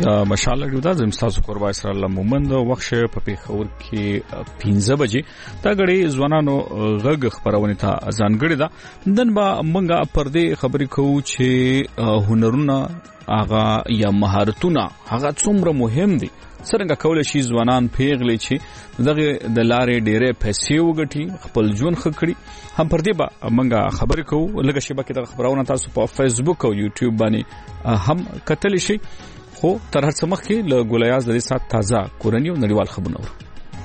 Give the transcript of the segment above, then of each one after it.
د مشال رادیو د زمستاسو قربا اسرائیل مومند وخت په پیښور کې 15 بجې دا غړي ځوانانو غږ خبرونه ته ځانګړي ده. نن به موږ پر دې خبرې کوو چې هنرونه هغه یا مهارتونه هغه څومره مهم دي، څنګه کولای شي ځوانان پیغلي چې دغه د لارې ډېرې پیسې وګټي، خپل ژوند ښه کړي. هم پر دې به موږ خبرې کوو. لږه شیبه کې د خبرونه تاسو په فیسبوک او یوټیوب باندې هم کتلی شي. خو تر هڅه مخکې له ګولیاز د دې سات تازه کورنی او نړیوال خبرونه ورو.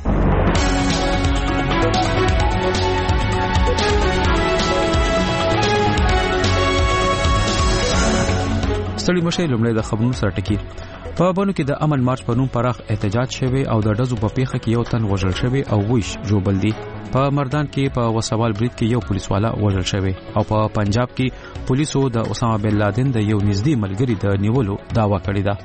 ستړي مشه لومړی د خبرونو سره ټکی. په بانو کې د امن مارچ په نوم پراخ احتجاج شوی او د ډزو په پیښه کې یو تن وژل شوی او ویش جوړبل دي. په مردان کې په وسوال برید کې یو پولیس والا وژل شوی او په پنجاب کې پولیسو د اسامه بن لادن د یو نږدې ملګری د نیولو دعوا کړې ده.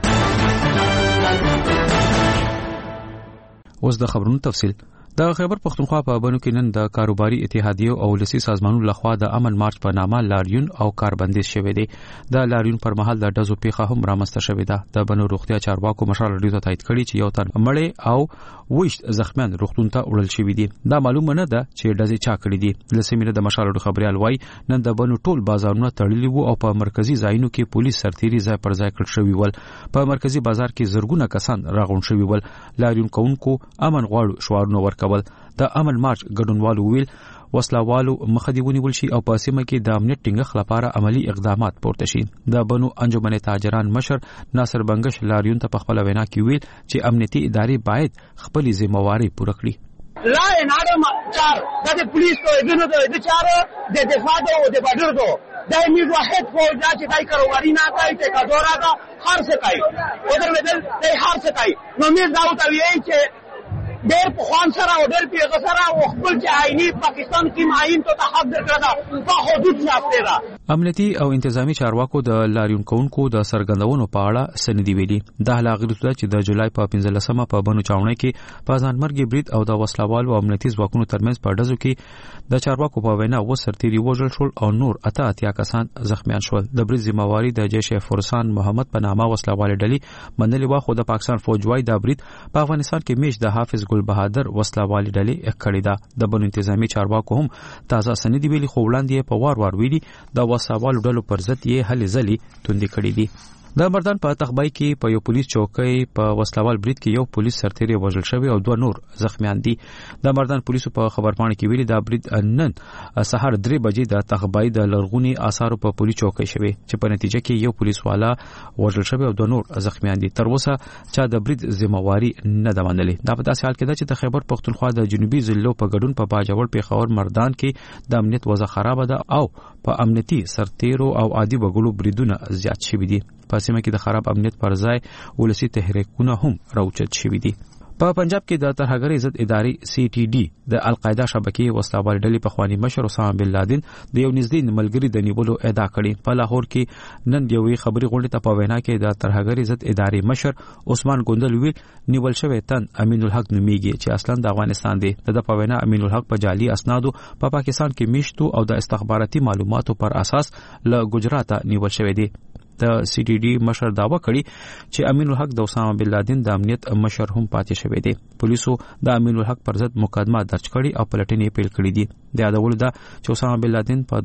اوس د خبرونو تفصیل. د خیبر پختونخوا په بانو کې نن د کاروباري اتحادیو او ولسي سازمانونو لخوا د امن مارچ په نامه لاریون او کاربندیز شوی دی. د لاریون پر مهال د ډزو پیښه هم رامنځته شوې ده. د بنو روغتیا چارواکو مشال رادیو ته تایید کړي چې یو تن مړی او وښت زخمیان روغتون ته وړل شوی دي. دا معلومه نه ده چې ډزې چا کړې دي. لسمینه د مشال رادیو خبريال وای نن د بنو ټول بازارونه تړلي وو او په مرکزی ځایونو کې پولیس سرتيري ځای پر ځای کړ شوی ول. په مرکزی بازار کې زرګونه کسان راغون شوی ول. لاریون کوونکو امن غواړو شعارونه ورکول. د امن مارچ ګډونوالو ویل وسلوالو مخه دی ونیول شي او په سیمه کې د امنیت ټینګښت لپاره عملی اقدامات پورته شي. د بنو انجمن تاجران مشر ناصر بنگش لاریون ته په خپل وینا کې ویل چې امنیتي ادارې باید خپل ذمہواری پوره کړي. لا انادم چار د پولیس ته دنه د چار د دفاع او د بادر دو د امید واحد فوج چې دای کاروباري نه کوي ته کا دورا کا هر څه کوي ودر بدل د هر څه کوي. نو مې دا او ته وی چې ډېر په خوان سره او ډېر پیغه سره او خپل چې آئینی پاکستان کې معین ته حق درکړه په حدود ساتي را. امنیتي او انتظامی چارواکو د لاریون کوونکو د سرګندونو په اړه سندې ویلي. د هلاغې رسوله چې د جولای په 15مه په بنو چاونۍ کې په ځانمرګي برید او د وسلوال او امنیتي ځواکونو ترمنځ په ډزو کې د چارواکو په وینا و سرتيري وژل شول او نور اتیا کسان زخمیان شول. د برید ذمہواری د جیش فرسان محمد په نامه وسلوال ډلې منلې وا خو د پاکستان فوج وايي د برید په افغانستان کې میش د حافظ ګل بهادر وسلوال ډلې کړې ده. د بنو انتظامی چارواکو هم تازه سندې ویلي خو وړاندې په وار ویلي د وسلوال ډلو پر ضد یې هلې ځلې توندې کړې دي. د مردان په تخبای کې په یو پولیس چوکۍ په وسلوال برید کې یو پولیس سرتیری وژل شوی او 2 نور زخمیان دي. د مردان پولیسو په خبرپاڼه کې ویلي دا برید نن سهار 3 بجې د تخبای د لرغونی آثارو په پولیس چوکۍ شوی چې په نتیجه کې یو پولیس والا وژل شوی او 2 نور زخمیان دي. تر اوسه چې د برید ذمہواری نه ده منلې. دا په داسې حال کې ده چې د خیبر پختونخوا د جنوبي ضلعو په ګډون په باجوړ پیښور مردان کې د امنیت وضع خراب ده او په امنیتي سرتیرو او عادي وګړو بریدونه زیات شوي دي. په سیمه کې د خراب امنیت پر ځای ولسی تحریکونه هم راوچت شوي دي. په پنجاب کې د ترهګرۍ ضد ادارې CTD د القاعده شبکې وسلوال ډلې په خواني مشر اسامه بن لادن د یو نږدې ملګری د نیولو ادعا کړې. په لاهور کې نن یوې خبري غونډې ته په وینا کې د ترهګرۍ ضد ادارې مشر عثمان ګوندل ویل نیول شوی تن امین الحق نومیږي چې اصلا د افغانستان دی. د په وینا امین الحق په جعلي اسنادو په پاکستان کې میشتو او د استخباراتي معلوماتو پر اساس له ګجرات نیول شوی دی. د CTD مشر داوا کړي چې امین الحق د اسامه بن لادن د امنیت مشر هم پاتې شوی دی. پولیسو د امین الحق پر ضد مقدمه درج کړي او پلټنې پیل کړې دي. د یادولو ده چې اسامه بن لادن په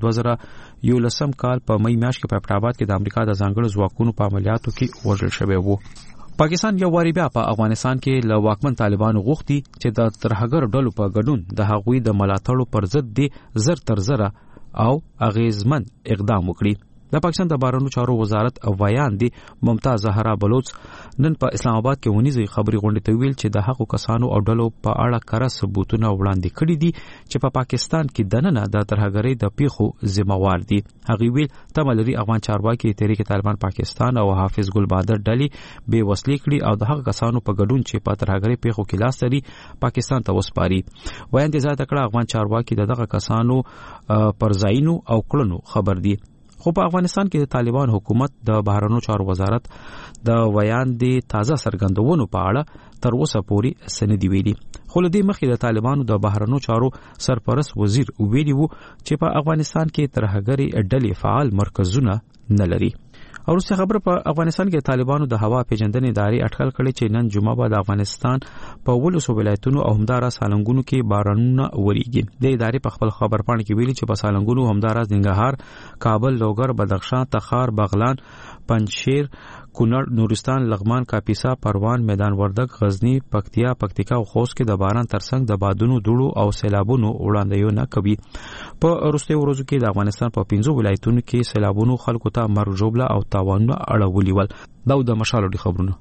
2011 کال په مې میاشت کې په پټاباد کې د امریکا د ځانګړو ځواکونو په عملیاتو کې وژل شوی وو. پاکستان یو واری بیا په افغانستان کې له واکمن طالبانو غوښتي چې د ترهګر ډلو په ګډون د هغوی د ملاتړو پر ضد دي زر تر زره او اغیزمن اقدام وکړي. د پاکستان د بهرنیو چارو وزارت ویان دي ممتاز زهرا بلوچ نن په اسلام آباد کې ونیزي خبري غونډه ته ویل چې د حقوقو کسانو او ډلو په اړه کره ثبوتونه وړاندې کړي دي چې په پاکستان کې دننه د ترهګرۍ د پیښو ذمہوار دي. هغه ویل تملري افغان چارواکي تحریک طالبان پاکستان او حافظ ګل بهادر ډلې به وسلې کړي او د حقوقو کسانو په ګډون چې په ترهګرۍ پیښو کې لاس لري پاکستان ته وسپاري. ویان دي زیاته کړه افغان چارواکي دغه کسانو پر ځایونو او کړنو خبر دي. خو په افغانستان کې د طالبان حکومت د بهرنیو چارو وزارت د ویان دي تازه سرګندونو په اړه تر اوسه پورې سندې ویلي. خو له دې مخکې د طالبانو د بهرنیو چارو سرپرست وزیر ویلي وو چې په افغانستان کې ترهګرۍ ډلې فعال مرکزونه نه لري. ورسته خبره په افغانستان کې طالبانو د هوا پیژندنې ادارې اټکل کړي چې نن جمعه به د افغانستان په ولسو ولایتونو او همدارا سالنګونو کې بارانونه وریږي. د ادارې په خپل خبرپاڼه کې ویلي چې په سالنګونو همدارا ننګرهار، کابل، لوګر، بدخشان، تخار، بغلان، پنجشیر، کونړ، نورستان، لغمان، کاپیسا، پروان، میدان وردګ، غزنی، پکتیا، پکتیکا او خوست کې د باران ترڅنګ د بادونو، دوړو او سیلابونو وړاندوینه کوي. په وروستي ورځو کې د افغانستان په 15 ولایتونو کې سیلابونو خلکو ته مرګ ژوبله او تاوانونه اړولي ول. دا د مشالو دي خبرونه.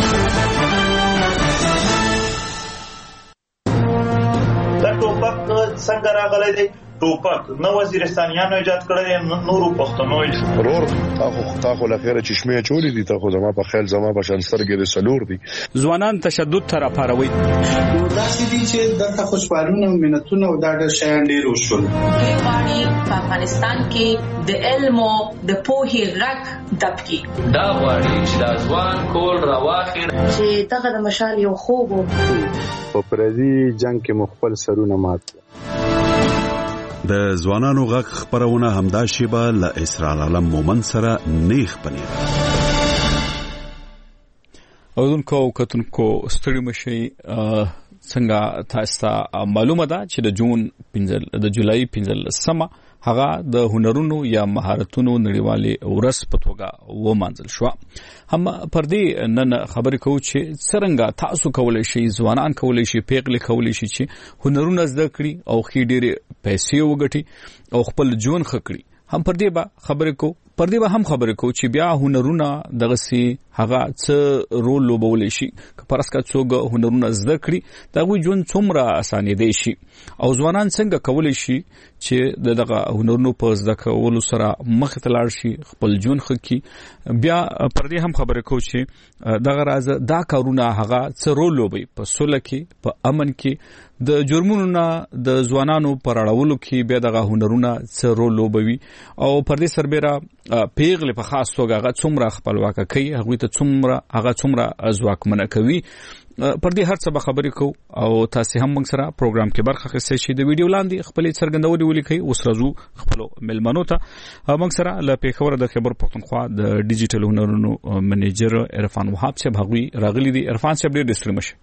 دا ټوپک څنګه راغلی دی؟ ټوپک نو وزیرستانیانو ایجاد کړی، نورو پښتنو ضرور تاخو لخيره چشمه چولې دي، تاخو زما په خیال زما په شانسترګې د سلور دي. ځوانان تشدد تر پاروي داسې دي چې دغه خوشبالونه او منتونه او دا د شیان ډیر وشول. غواړي په افغانستان کې د علم او د پوهې غږ دبکي. دا غواړي چې د ځوان کول راواخي چې دغه د مشال یو خوب په پردي جنگ کې مخبل سرونه مات. د ځوانانو غږ خبرونه همدا شیبه له اسرار عالم مومن سره نیخ پنیر. اودونکو کتونکو ستړي مشي څنګه تاسو معلومه ده چې د جولای 15 هغه د هنرونو یا مهارتونو نړیوالي ورځ په توګه ومانځل شو. هم پر دې نن خبرې کوو چې څنګه تاسو کولای شئ، ځوانان کولای شي، پیغلې کولای شي چې هنرونه زده کړي او خې ډېرې پیسې وګټي او خپل ژوند ښه کړي. هم پر دې به خبرې کوو. پر دې به هم خبرې کوو چې بیا هنرونه دغه سي هغه څه رول لوبولای شي. که پرسکه څوک هنرونه زده کړي دا غوي ژوند څومره اسانه دی شي او ځوانان څنګه کولای شي چې دغه هنرونو په زده کولو سره مخ ته لاړ شي، خپل ژوند ښه کړي. بیا پر دې هم خبرې کوو چې دغه راز دا کارونه هغه څه رول لوبي په سوله کې، په امن کې، د جرمونو نه د ځوانانو پر اړولو کې بیا دغه هنرونه څه رول لوبوي او پر دې سربېره پیغلې په خاص توګه هغه څومره خپلواکه کوي، هغه ته څومره ځواکمنه کوي. پر دې هر څه به خبرې کوو او تاسو هم موږ سره پروګرام کې برخه اخیستئ شئ. د ویډیو لاندې خپلې څرګندونې ولیکئ. اوس راځو خپل ملمنو ته. موږ سره له پیښور د خیبر پښتونخوا د ډیجیټل هنرونو منیجر عرفان وهاب صاحب هغوی راغلي دي. عرفان صاحب ډېر ستړي مشه.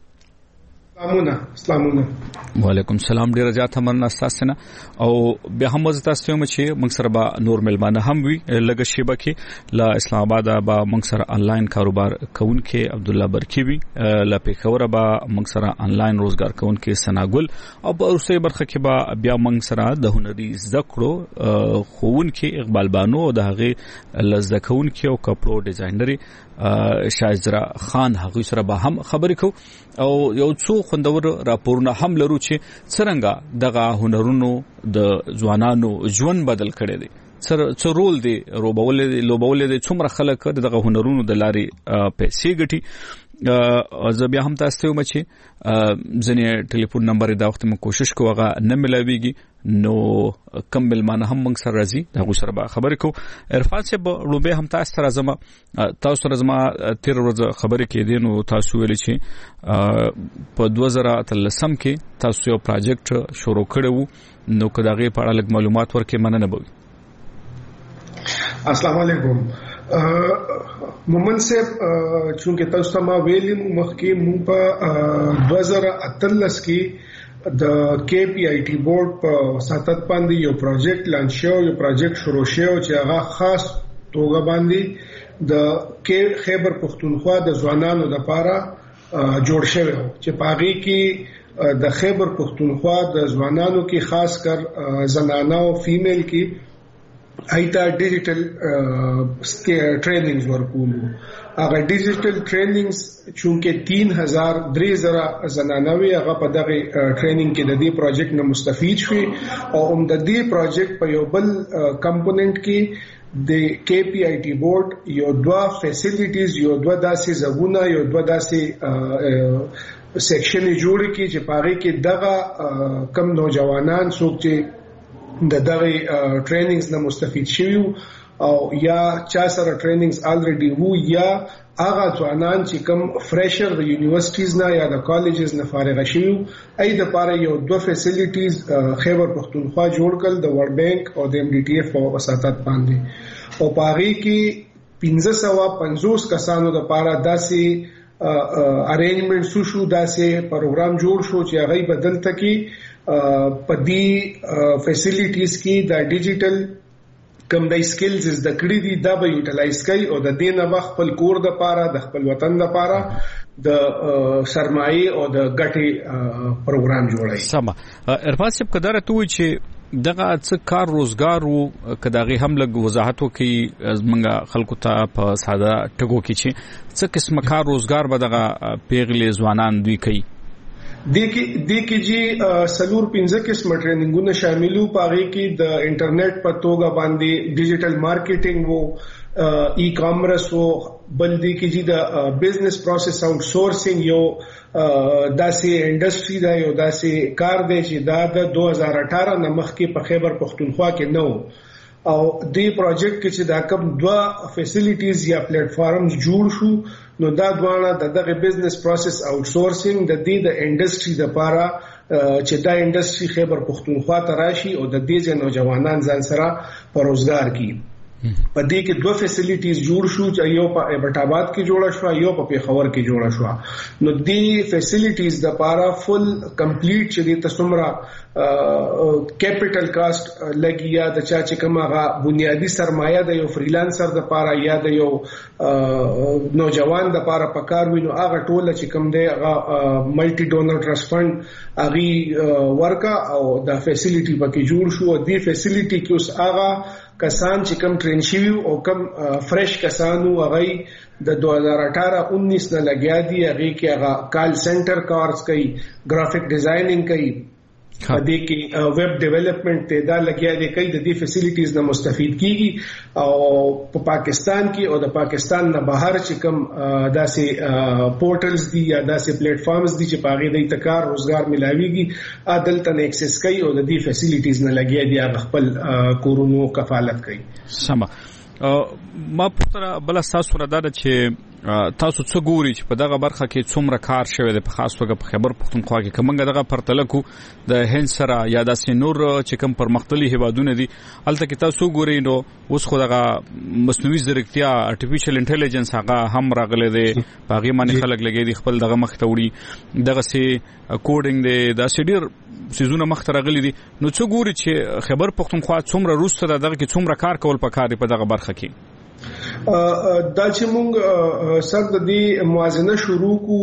سلامونه. وعلیکم السلام. ډیر زیات مننه تاسو نه او به هم تاسو ته چې موږ سره به نور ملمانه هم وي. لږه شیبه کې له اسلام آباد به موږ سره انلاین کاروبار کوونکې عبد الله برکی وي، له پیښور به موږ سره انلاین روزګار کوونکې سناګل او په اوسه برخه کې به بیا موږ سره د هنري زده کړو خوونکې اقبال بانو او د هغه لزده کوونکې او کپړو ډیزاینري شایزرا خان هغه سره به هم خبرې کوو او یو څو خوندور راپورونه هم لرو چې څنګه دغه هنرونو د ځوانانو ژوند بدل کړي دي، څه رول دی لوبول دي، څومره خلک دغه هنرونو د لارې پیسې ګټي. زه بیا هم تاسو ته وایم چې ځنې ټلیفون نمبر دا وخت موږ کوشش کوو هغه نه ملاويږي، نو کم ملمانه هم موږ سره راځي دا سره به خبرې کوو. عرفان صاحب لوبه هم تاسو سره زما تیر ورځ خبرې کېدې، نو تاسو ویل چې په 2013 کې تاسو یو پروجیکټ شروع کړو، نو که دغه په اړه لږ معلومات ورکړئ مننه به. السلام علیکم. مومن صاحب چونکه تاسو ته ما ویلم مخکې مونږ په 2013 کې د KPIT بورډ په وساتت باندې یو پروجیکټ لانچ شو، یو پروجیکټ شروع شو چې هغه خاص توګه باندې د خیبر پښتونخوا د ځوانانو لپاره جوړ شوی چې پاغي کې د خیبر پښتونخوا د ځوانانو کې خاص کر زنانه او فیمیل کې ایتا ډیجیټل ټریننګز ورکول. هغه ډیجیټل ټریننګز چونکه 3000 زنانوي هغه په دغه ټریننګ کې د دې پروجیکټ نه مستفید شوي او د دې پروجیکټ په یو بل کمپوننت کې د KPIT بورډ یو دوه فیسیلیټیز، یو دوه داسې زګونه، یو دوه داسې سیکشن جوړ کړي چې پاره کې دغه کم نوجوانان څوک چې د دغه ټریننګز نه مستفید شوي او یا چا سره ټریننګز الریډي وو یا هغه ځوانان چې کوم فرشر د یونیورسيټیز نه یا د کالجز نه فارغ شوي اې د پاره یو دوه فیسیلیټیز خیبر پښتونخوا جوړ کړل د ورلد بانک او د MDTF په وساتت باندې او پاره کې 1550 کسانو د پاره داسې ارینجمنټ شو داسې پروګرام جوړ شو چې هغه بدلته کې په دې فیسیلیټیز کې د ډیجیټل کوم د سکلز د کړي دي دا به یوټیلایز کوي او د دې نه وخت خپل کور د پاره د خپل وطن د پاره د سرمایه او د ګټي پروګرام جوړای. سم ارفان صاحب قدرت وي چې دغه څه کار روزګار وو کداغه هم لګ وضاحت وکي منګه خلکو ته په ساده ټکو کې چې څه قسم کار روزګار به دغه پیغلې ځوانان دوی کوي. د کې جی سلور 15 قسم ټریننګونه شاملو پاره کې د انټرنیټ په توګه باندې ډیجیټل مارکیټینګ وو ای کامرس وو بلدی کې جی د بزنس پروسس آوټ سورسینګ یو داسې انډستری دا یو داسې کار دی چې دا د 2018 نه مخکې په خیبر پختونخوا کې نو او دې پروجیکټ کې چې دا کوم دوه فیسیلیټیز یا پلیټ فارمز جوړ شو نو دا دواړه دغه بزنس پروسس آوټ سورسینګ د دې د انډستری لپاره چې دا انډستری خیبر پختونخوا ته راشي او د دې نوجوانان ځان سره په روزګار کې په دې کې دوه فیسیلیټیز جوړ شو چې یو په ایبټ کې جوړه شو یو په پیښور کې جوړه شو نو دې فیسیلیټیز د لپاره فل کمپلیټ چې د تسمره کیپټل کاست لګي یا د چا چې کومه بنیادی سرمایه د یو فریلانسر د لپاره یا د یو نوجوان د لپاره پکار وینو هغه ټول چې کوم دی هغه ملټي ډونر ټرست فند اغي ورکا او د فیسیلیټي پکې جوړ شو او دې فیسیلیټي کې اوس هغه کسان چې کم ټرین شوی او کم فرش کسانو هغه د 2018-19 نه لګیا دي هغه کې هغه کال سنټر کارز کوي ګرافیک ډیزاینینګ کوي پدې کې ویب ډیولپمنٹ ته دا لګیا دي کوي د دې فیسیلیټیز نه مستفید کیږي او په پاکستان کې او د پاکستان نه بهر چې کوم داسې پورټلز دي یا داسې پلیټ فارمز دي چې پاغي د تکار روزګار ملاويږي عدالت نه ایکسس کوي او د دې فیسیلیټیز نه لګیا دي هغه خپل کورونو کفالت کوي. سم ما پوښتنه بل تاسو را ده چې تاسو څه ګوري چې په دغه برخه کې څومره کار شوی دی په خاص توګه په خیبر پختونخوا کې کومه دغه پرتلکو د هند سره یا د سينور چې کوم پرمختللي هیوادونه دي الته کې تاسو ګوري نو اوس خو دغه مصنوعي ځیرکتیا ارتفیشل انټيليجنس هغه هم راغله دي باغی باندې خلک لګي دي خپل دغه مخ ته وړي دغه سي کوډینګ دی دا سډیر سيزونه مخ ته راغلي دي نو څه ګوري چې خیبر پختونخوا څومره روسته دغه کې څومره کار کول پکار دی په دغه برخه کې. دا چې موږ سر د دې موازنه شروع کو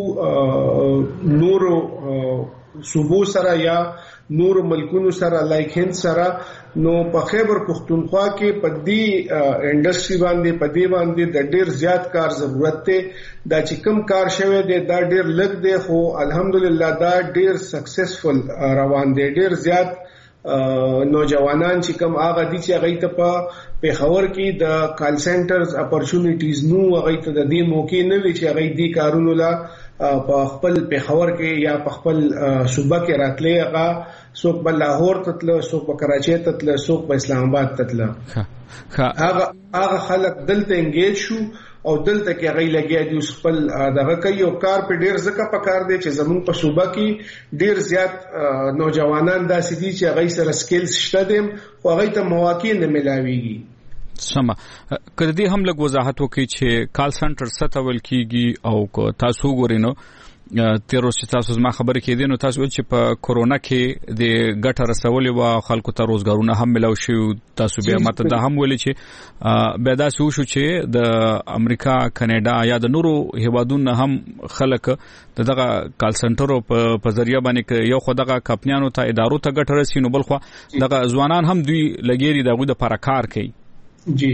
نور صوبو سره یا نور ملکونو سره لایک هند سره نو په خیبر پختونخوا کې په دې انډستری باندې د ډیر زیات کار ضرورت دی دا چې کم کار شوی دی دا ډیر لږ دی خو الحمدلله دا ډیر سکسسفل روان دی ډیر زیات نوجوانان چې کوم هغه دي چې هغه ته په پیښور کې د کال سنټرز اپورچونټیز نو هغه ته د دې موقع نه وی چې هغه دې کارونو لا په خپل پیښور کې یا په خپل صوبه کې راتلې هغه څوک په لاهور تتل څوک په کراچۍ تتل څوک په اسلام آباد تتل هغه خلک دلته انګیج شو او دلته کې غي لګیا دي خپل دغه کوي او کار په ډیر ځکه پکار دی چې زمون په صوبه کې ډیر زیات نوجوانان داسې دي چې غي سره سکلز شته دي خو غي ته مواقع نه ملاويږي. سم کړه دې هم لږ وضاحت وکړي چې کال سنټر ستول کیږي او تاسو ګورینو تیرو چې تاسو زما خبرې کې دي نو تاسو چې په کورونا کې د ګټه رسولې و خلکو ته روزګارونه هم ملو شي تاسو بیا ماته دا هم ویل چې بیا دا شو چې د امریکا کاناډا یا د نورو هیوادونو هم خلک دغه کال سنټرو په ذریعہ باندې یو خو دغه کمپنیانو ته ادارو ته ګټه رسي نو بل خو دغه ځوانان هم دوی لګيري دغه د پراکار کوي. جی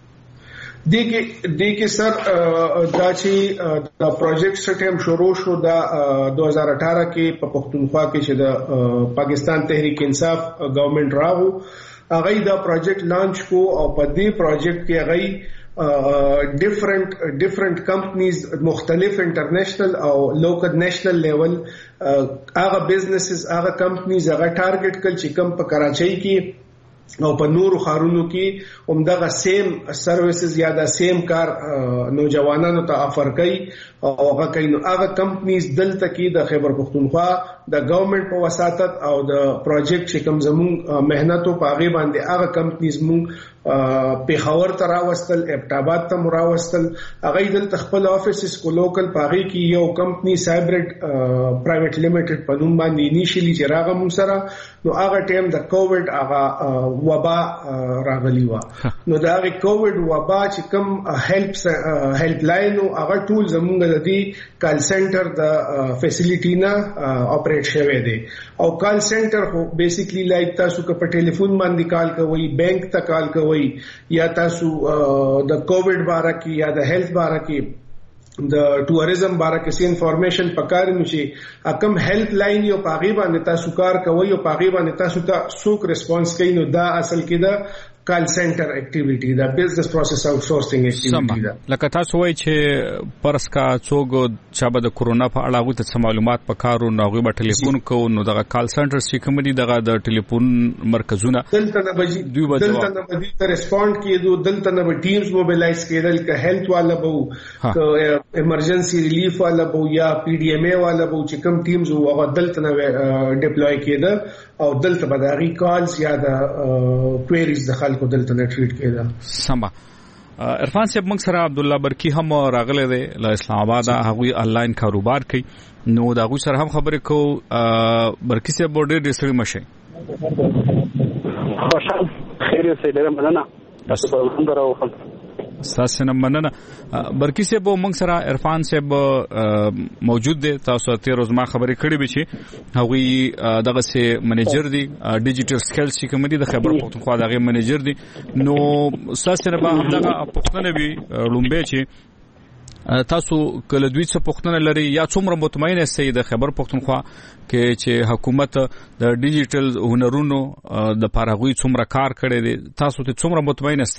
دیکھیں سر دا چې دا پروجیکٹ سټیم شروع شو دا 2018 کې په پختونخوا کې چې د پاکستان تحریک انصاف گورنمنت راغو هغه دا پروجیکٹ لانچ کو او په دې پروجیکٹ کې هغه ډیفرنٹ کمپنیز مختلف انټرنیشنل او لوکل نیشنل لیول هغه بزنسز هغه کمپنیز هغه ټارګټ کړ چې کم په کراچۍ کې او په نورو خارونو کې همدغه سیم سرویسز یا دا سیم کار نوجوانانو ته افر کوي او هغه کینو هغه کمپنیز دلته کې د خیبر پختونخوا د گورنمنت په وساتت او د پروجیکټ چې کوم زمون مهنتو په هغه باندې هغه کمپنیز مون پیښور ته راوستل، ابټاباد ته راوستل. هغه دل خپل افیسز کو لوکل پاغي کې یو کمپنی سایبرډ پرایویټ لیمیټډ په نوم باندې انیشلی چې راغه مون سره. نو هغه ټیم د کووډ هغه وبا راغلی و. نو دا هغه کووډ وبا چې کوم هیلپ لاین او هغه ټول زمونږ د دې کال سنټر د فیسیلیټی نه اپریټ شوی دی. او کال سنټر خو بیسیکلی لایک تاسو که په ټلیفون باندې کال کوئ، بانک ته کال کوئ، یا تاسو د کووډ باره کې یا د هیلث باره کې د ټوریزم باره کې سي انفارمیشن پکار نو چې کم هیلپ لاین یو پاغي باندې تاسو کار کوئ او پاغي باندې تاسو ته څوک ریسپانس کوي. نو دا اصل کې دا کال سنټر اکټیویټی دا بزنس پروسس آوټ سورسینګ اکټیویټی دا. لکه تاسو وایي چې پرسکا څوک چې به د کورونا په اړه غوښتل څه معلومات پکارو نو غوښبه ټلیفون کو نو دغه کال سنټر چې کوم دي دغه د ټلیفون مرکزونه دلته نه بجې ته ریسپونډ کیدو، دلته نه ټیمز موبلایز کېدل، که هیلث والا بو، که ایمرجنسي ریلیف والا بو، یا پی ډی ایم ای والا بو، چې کوم ټیمز هغه دلته نه ډیپلوي کېده او دلته به د ریکالز یا د کوئریز د کو دلته نه ټریټ کېده. سما عرفان صاحب موږ سره عبد الله برکی هم راغله دی له اسلام آباد. هغه آنلاین کاروبار کوي. نو دا غو سره هم خبرې کو. برکی صاحب ډېر سړي مشه خوشحال خیر اوسې ډېر مننه تاسو په هم دراو. تاسو نه مننه. برکی صاحب موږ سره عرفان صاحب موجود دی. تاسو ته روز ما خبرې کړې به چې هغه دغه سي منیجر دی ډیجیټل سکلز چې کوم دي د خبر پښتونخوا دغه منیجر دی. نو تاسو نه به هم دغه پښتنه وي لومبه چې تاسو کله دوی څه پښتنه لري یا څومره مطمئن یاست د خبر پښتونخوا کې چې حکومت د ډیجیټل هنرونو د پارغوي څومره کار کړی دی؟ تاسو ته څومره مطمئن یاست؟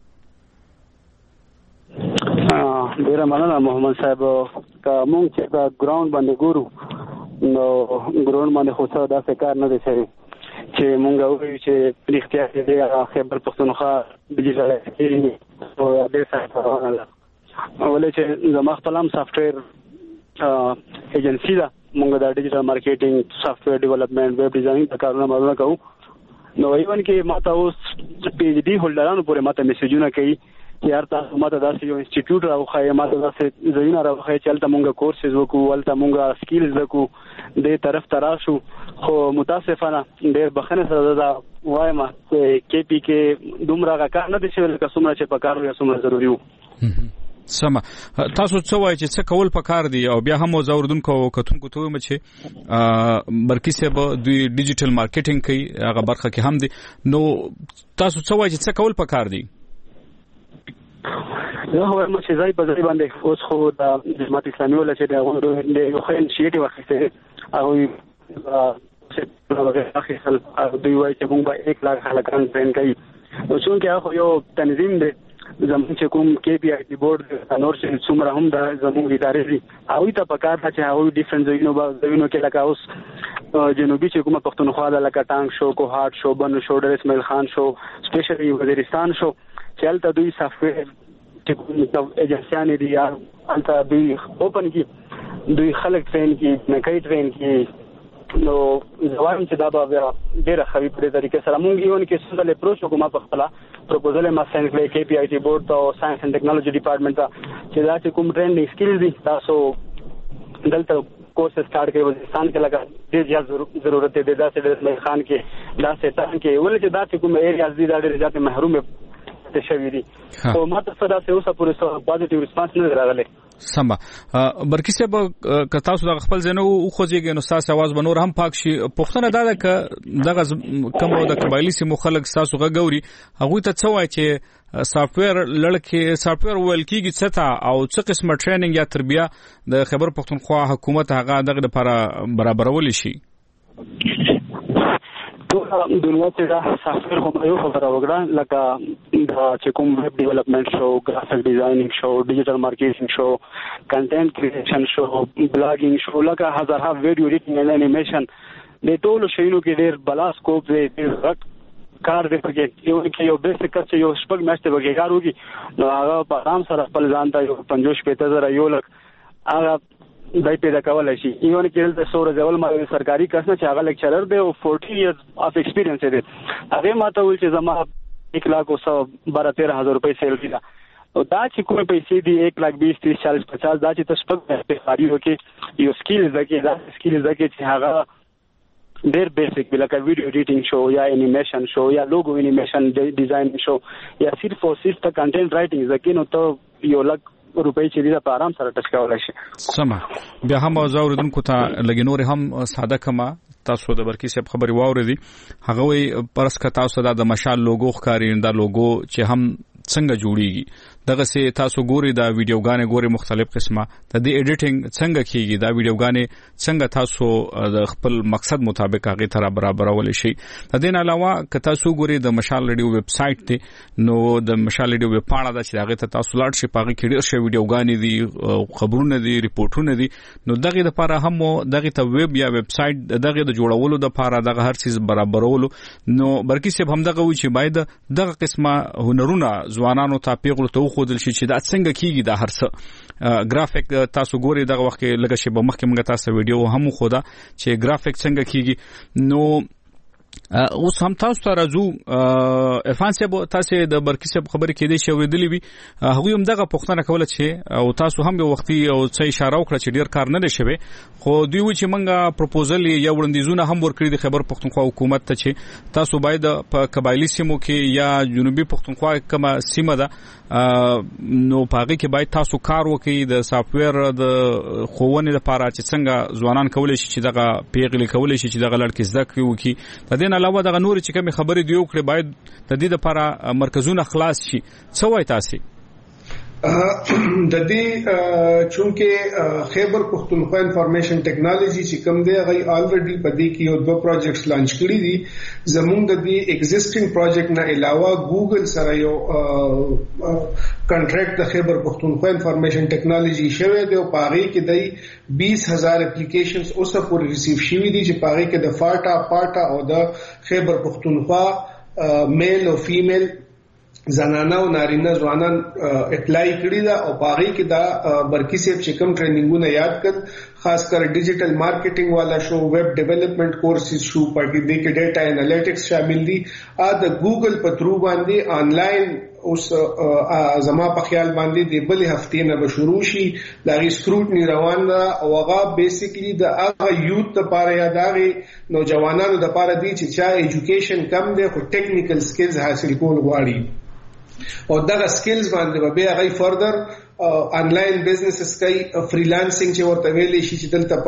ډیر مننه محمد صاحب. که مونږ چې دا ګراوند باندې ګورو نو ګراوند باندې خو څه داسې کار نه دی شوی چې مونږ وایو چې پرختیا دې خبر پښتونخوا ډیجیټل او دې سره ولې چې زما خپل هم سافټویر ایجنسی ده. مونږ د ډیجیټل مارکیټینګ، سافټویر ډیولپمنٹ، ویب ډیزاینینګ په کارونه مالونه کوو. نو ایون کې ماته اوس پی ایچ ډي هولډرانو پورې ماته میسجونه کوي یار تاسو ماته داسې یو انسټیټیوټ راوخایې، ماته داسې ځایونه راوخایې چې هلته مونږ کورسز وکړو، هلته مونږ سکیلز وکړو، دې طرف ته راشو. خو متاسفانه ډېر بخښنې سره دا وایم چې کې پی کې دومره کار نه دی شوی لکه څومره چې پکار وي، څومره ضروري وو. سم. تاسو څه وایي چې څه کول پکار دي؟ او بیا هم زوردونکو کتونکو ته وایم چې برکی صاحب دوی ډیجیټل مارکیټینګ کوي، هغه برخه کې هم دي. نو تاسو څه وایي چې څه کول پکار دي؟ زه وایم چې ځای په ځای باندې اوس خو د جماعت اسلامي ولا چې د یو خو انیشیټیو واخیسته هغه دوی وایي چې موږ به 1 لک خلکان ټرین کوي. نو څنګه هغه یو تنظیم دی زموږ چې کوم کې پی آی ټي بورډ نور چې څومره هم د زموږ ادارې دي هغه ته پکار ده چې هغه ډیفرنٹ ځایونو کې لکه اوس جنوبي چې کومه پښتونخوا د لکه ټانګ شو، کوهاټ شو، بن شو، ډېر اسماعیل خان شو، سپیشلی وزیرستان شو چې هلته دوی سافټویر چې کوم ایجنسیان دي یا هلته دوی اوپن کی دوی خلک ټرین کی نه کوي ټرین کی. نو زوایم چې دا به ډېره خوي په طریقې سره مونږ یو کې څنګه اپروچ وکړو. ما په خپل پروپوزل ما سند کړی کې پی آی ټي بورډ ته ساينس اینڈ ټیکنالوژي ډپارټمنټ ته چې دا چې کوم ټرینډ سکیلز دي تاسو دلته کورس سٹارټ کړئ. وزیرستان کې لګا ډېر زیات ضرورت دی دا چې د اسماعیل خان کې دا سیټان کې ولې چې دا چې کوم ایریاز دي دا ډېر زیات محروم شوی دي. او ماته صدا سه اوسه پورې پوزټیو ریسپانس نه راغلی. سم. برکی صاحب که تاسو د خپل ځنو خو ځيږي نو تاسو आवाज بنور هم پاک شي. پښتنه دا ده ک دغه کوم د قبایلی سیمو خلک تاسو غوړي هغه ته څه وایي چې سافټویر لړکه سافټویر ول کیږي څه تا او څه قسمه ټریننګ یا تربیه د خبر پښتونخوا حکومت هغه دغه لپاره برابرول شي؟ دنیا چې دا سافټویر هم یو خبره وګړه لکه دا چې کوم ویب ډیولپمنٹ شو، ګرافیک ډیزاینینګ شو، ډیجیټل مارکیټینګ شو، کنټینټ کریشن شو، بلاګینګ شو، لکه هزارها ویډیو ایډیټینګ اینڈ انیمیشن د ټول شیونو کې ډېر بلا سکوپ دی، ډېر غټ کار دی پکې. یو کې یو بیسیک چې یو شپږ میاشتې وګړي کار وږي نو هغه په آرام سره خپل ځان ته 50,000 یو لک هغه دای پیدا کولای شي. ایون کې د سور ځول ما سرکاري کس نه چې هغه لیکچرر دی او 40 years of experience دی. هغه ماته ویل چې زما 1,13,000 روپۍ سیلري ده او دا چې کومې پیسې دي 1,20,000 30,000 40,000 50 دا چې تاسو په خاري کې یو سکیل زکه دا سکیل زکه چې هغه ډېر بیسیک لکه ویډیو ایډیټینګ شو یا انیمیشن شو یا لوګو انیمیشن ډیزاین شو یا صرف او صرف ته کنټینټ رائټینګ زکه نو ته یو لک روپۍ چې دې په آرام سره ټچ کولای شي. سم بیا هم زوردونکو ته لګینور هم ساده کما تاسو د برکی صاحب خبري واورېدي هغه وي پرسکه تاسو د مشال لوګو ښکاری دا لوګو چې هم څنګه جوړیږي دغه سي تاسو ګوري دا ویډیوګانې ګوري مختلف قسمه د دې ایډیټینګ څنګه کیږي دا ویډیوګانې څنګه تاسو د خپل مقصد مطابق هغه تر برابرول شي. د دې علاوه که تاسو ګوري د مشال ریډیو ویب سټ ته نو د مشال ریډیو ویب پاڼه د چې هغه ته تاسو لاړ شي پاغه کې ډېر شي ویډیوګانې دي خبرونه دي ریپورتونه دي نو دغه لپاره هم دغه ته ویب یا ویب سټ دغه د جوړولو د لپاره دغه هر څه برابرولو نو برکی صاحب هم دغه و چې باید دغه قسمه هنرونه ځوانانو ته پیغلو ته خودل شي چې دا څنګه کیږي دا هر څه ګرافیک تاسو ګوري دغه وخت کې لګه شی به مخکې موږ تاسو ویډیو هم خو دا چې ګرافیک څنګه کیږي نو اوس هم تاسو ته راځو ارفان صاحب تاسو د برکی صاحب خبرې کېدې شو ورېدلې وي هغه هم دغه پوښتنه کوله چې او تاسو هم یو وختي او څه اشاره وکړه چې ډیر کار نه دی شوی خو دوی و چې منګه پروپوزل یا وړاندیزونه هم ورکړي د خبر پښتونخوا حکومت ته چې تاسو باید په قبایلی سیمو کې یا جنوبي پښتونخوا کومه سیمه ده نو پاګه کې باید تاسو کار وکړئ د سافټویر د خوونې لپاره چې څنګه ځوانان کولای شي چې دغه پیغلي کولای شي چې دغه لړکې زده کړي وکړي د دې علاوه دغه نور چې کوم خبرې دی وکړي باید د دې لپاره مرکزونه خلاص شي څه وایي تاسو د دې چونکه خیبر پختونخوا انفارمیشن ټیکنالوژي چې کوم دی هغه الریډي په دې کې یو دوه پروجیکټس لانچ کړي دي زموږ د دې ایگزیسټینګ پروجیکټ نه علاوه ګوګل سره یو کنټریکټ د خیبر پختونخوا انفارمیشن ټیکنالوژي شوی دی او پاره کې د 20,000 اپلیکیشنز اوسه پورې ریسیو شوي دي چې پاره کې د پاټا او د خیبر پختونخوا میل او فیمیل زنانه او نارینه ځوانان اپلای کړی دا او پاره کې دا برکی صاحب چې کوم ټریننګونه یاد کړ خاص کر ډیجیټل مارکیټینګ والا شو ویب ډیولپمنٹ کورسز شو پکې د کې ډیټا انالیټکس شامل دي د ګوګل په تھرو باندې آنلاین اوس زما په خیال باندې د بل هفتې نه به شروع شي دا غي سکروټنی روان ده او هغه بیسیکلی د هغه یوت لپاره یا د نوجوانانو لپاره دي چې چا ایجوکیشن کم دی خو ټیکنیکل سکلز حاصل کول غواړي او دغه سکلز باندې به هغه فردر آنلاین بزنسز کوي فریلانسینګ چې ورته ویلې شي چې دلته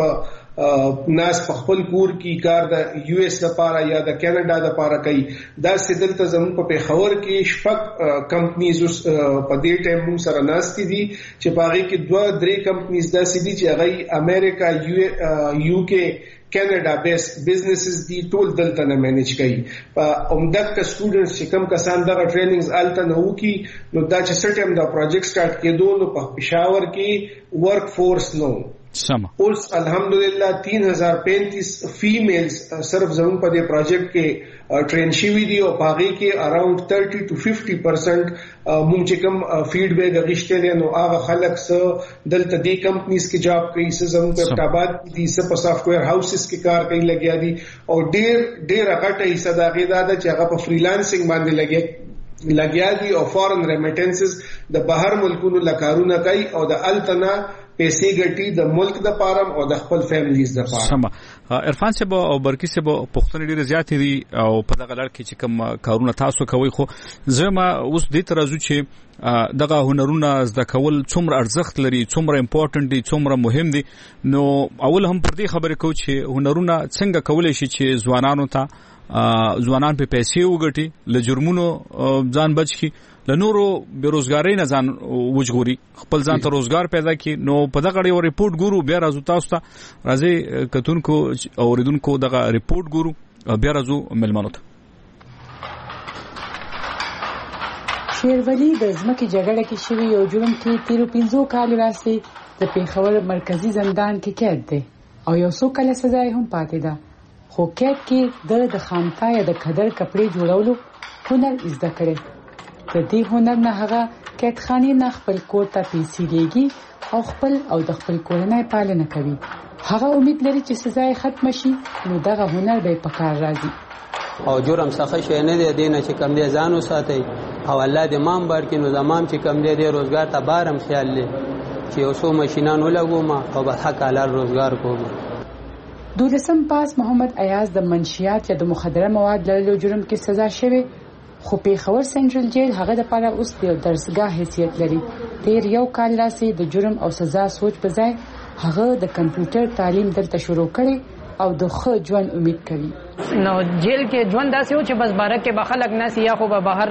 په ناس په خپل کور کې کار د یو اس لپاره یا د کینیډا لپاره کوي دا سدلته زموږ په پیښور کې شپږ کمپنیز په دې ټایم موږ سره ناشتي دي چې په هغه کې 2-3 کمپنیز داسې دي چې هغه امریکا یو کې کینیډا بیس بزنسز دی ټول دلته نه مینج کوي په عمدک سټوډنټس چې کوم کسان دغه ټریننګز الته نه وکي نو دا چې سټیم دا پروجیکټ سٹارټ کېدو نو په پېښور کې ورک فورس نو سم اوس الحمدلله 3035 فیمیلز صرف زمون په دې پروجیکټ کې ټرین شوي دي او پاغي کې اراوند 30 to 50% مونږ چې کوم فیډبیک غوښتل نو هغه خلک سره دلته دې کمپنیز کې جاب کوي چې زمون په ابتاباد دي سه په سافټویر هاوسز کې کار کوي لګیا دي او ډېر غټه حصہ دا غیدا ده چې هغه په فریلانسینګ باندې لګیا دي او فورن ریمیټنسز د بهر ملکونو لکارونه کوي او د التنا پیسې ګټي د ملک د پارم او د خپل فیملیز د پارم. سم عرفان صاحب او برکی صاحب پښتون ډیر زیات دي او په دغه لړ کې چې کوم کارونه تاسو کوي خو زما اوس دې ترازو چې دغه هنرونه زده کول څومره ارزښت لري څومره امپورټنت دي څومره مهم دي نو اول هم پر دې خبرې کوم چې هنرونه څنګه کولای شي چې ځوانان په پیسې وګټي له جرمونو ځان بچ کی له نورو بیروزګاری نه ځان وژغوري خپل ځان ته روزګار پیدا کړي نو په دغه یو ریپورت ګورو بیا راځو تاسو ته راځي کتونکو اوریدونکو دغه ریپورت ګورو بیا راځو ملمنو ته شیرولی د ځمکې جګړه کې شوی یو جرم کې 15 کال راځي د پیښور مرکزی زندان کې قید دی او یو څو کال سزا هم پاتې ده خو قید کې د خامتا یا د خدر کپڑے جوړولو هنر زده کړي د دې هنر نه هغه قیدخانه نه خپل کور ته پیسې لګي او خپل او د خپل کورنۍ پالنه کوي هغه امید لري چې سزا ختم شي نو دغه هنر به په کار راځي او جرم څخه شي نه دی دینه چې کم دی ځانو ساتي او الله دې مام بارکې نو زمام چې کم دی روزګار ته بارم خیال لې چې اوسو ماشینانو لګوم او به حق حلال روزګار کوم. 12 پاس محمد ایاز د منشیات یا د مخدره مواد لرلو جرم کې سزا شوی خو پیښور سنټرل جیل هغه د پاره اوس د درسګاه حیثیت لري. تیر یو کال راسي د جرم او سزا سوچ په ځای هغه د کمپیوټر تعلیم دلته شروع کړي او د ښه ژوند امید کوي. نو جیل کې ژوند داسې و چې بس بارک کې بخلک ناس یا خو به بهر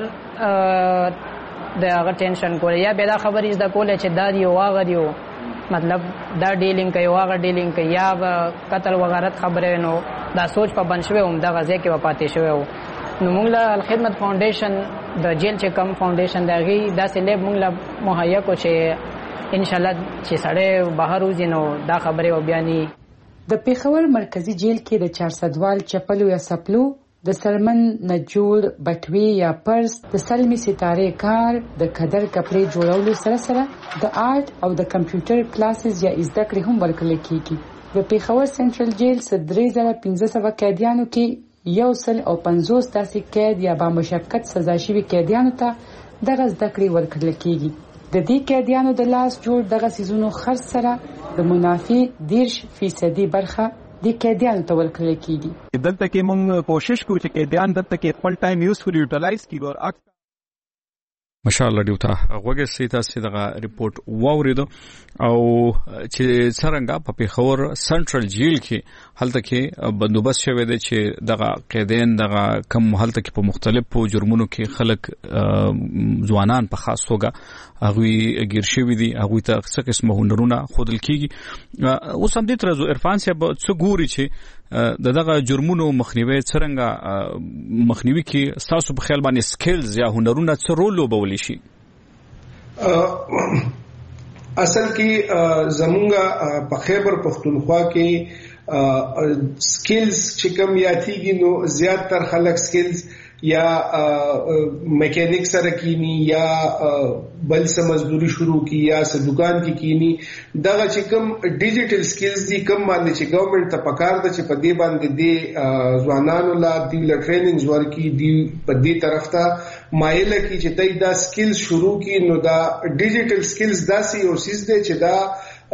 د هغه ټینشن کوله یا به دا خبرې زده کوله چې دا دی او هغه دی مطلب دا ډیلینګ کوي او هغه ډیلینګ کوي یا قتل وغیرت خبره نو دا سوچ په بن شوی هم دا غزه کې وپاتې شوی نو موږ له الخدمت فاونډیشن د جیل چې کم فاونډیشن دغه داسې لیب موږ له مهیا کو چې ان شاء الله چې سړی بهر وځي نو دا خبره و بیانې. د پیښور مرکزی جیل کې د 400 وال چپلو یا سپلو د سلمن نجور بټوي یا پرس د سلمي ستاره کار د قدر کپڑے جوړولو سره سره د آرت او د کمپیوټر کلاسز یا زده کړې هم ورکول کیږي. د پیښور سنټرل جیل 3500 قیدیانو کې 150 داسې قید یا با مشقت سزا شوی قیدیانو ته دغه زده کړې ورکول کیږي. د دې قیدیانو د لاس جوړ دغه سيزونو خرڅ سره د منافع 10% برخه د قیدیانو ته ورکول کیږي. دلته کې موږ کوشش کوو چې قیدیان دلته کې خپل ټایم یوزفل یوټیلایز کړي او ماشاءالله دیوتا غوګه سیتا سیدغه ریپورت واوریدو او چې څنګه په پیښور سنټرل جیل کې هلته کې بندوبست شوی دی چې دغه قیدین دغه کم هلته کې په مختلفو جرمونو کې خلک ځوانان په خاص توګه هغه گیر شوی دي هغه ته څه قسمه هنرونه خودل کیږي. اوس هم دې ترزو عرفان صاحب څه ګوري چې دغه جرمونو مخنیوي څنګه مخنیوي کې تاسو په خیال باندې سکلز یا هنرونه څه رول لوبولی شي؟ اصل کې زمونږه په خیبر پختونخوا کې سکلز چې کوم یاتیږي نو زیات تر خلک سکلز یا میکینک سره کینی یا بل څه مزدوري شروع کی یا څه دکان کې کینی دغه چې کوم ډیجیټل سکلز دي کوم باندې چې ګورنمنت ته پکار ده چې په دې باندې د ځوانانو لا د ټریننګز ورکی دی په دې طرف ته مایل کی چې دای دا سکلز شروع کی نو دا ډیجیټل سکلز داسې یو سیس دی چې دا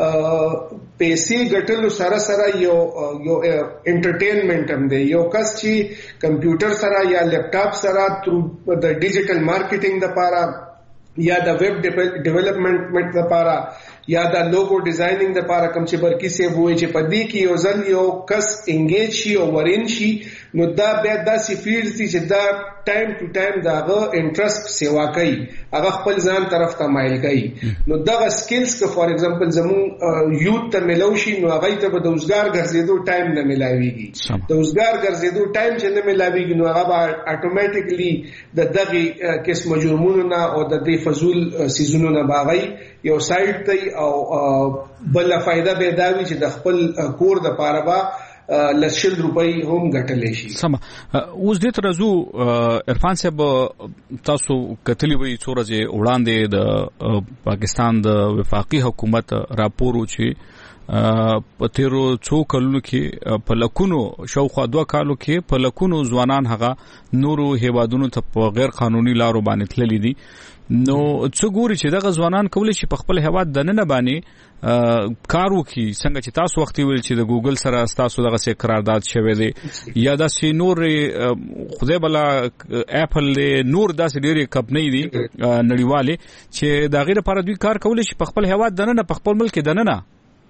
پیسې ګټلو سره سره یو انټرټینمنټ هم دی. یو کس چې کمپیوټر سره یا لیپټاپ سره ترو د ډیجیټل مارکیټینګ لپاره یا د ویب ډیولپمنٹ لپاره یا د لوګو ډیزاینینګ لپاره کوم چې برکی سي وای چې پدې کې یو ځل یو کس انګیج شي او ورین شي نو دا بیا داسې فیلډ دي چې دا ټایم ټو ټایم داغه انټرست سیوا کوي هغه خپل ځان طرف ته مایل کوي. نو دغه سکلز که فار ایگزامپل زمون یوت ته ملو شي نو هغه ته به د وزګار ګرځېدو ټایم نه ملاويږي. د وزګار ګرځېدو ټایم چې نه ملاويږي نو هغه اتوماتیکلی د دغه قسم جرمونو نه او د دې فزول سيزونو نه باغی یو سایت ته او بل فائدہ به داوي چې د خپل کور د پاره با لشل روپۍ هم ګټلې شي. سم اوس دې ترزو عرفان صاحب تاسو کتلی وي څورځه وړاندې د پاکستان د وفاقي حکومت راپور چې په تیرو څو کلونو کې په لکونو شاوخوا 2 کالو کې په لکونو ځوانان هغه نورو هیوادونو ته په غیر قانوني لارو باندې تللی دي. نو څو ګوري چې دغه ځوانان کولای شي په خپل هیواد دننه باندې کار وکړي څنګه چې تاسو وخت ویل چې د ګوګل سره تاسو دغه څه قرارداد شوی دی یا د سینور خدای بلا اپل نور داسې ډېری کمپنۍ دي نړیواله چې دا غیر لپاره دوی کار کولای شي په خپل هیواد دننه په خپل ملک دننه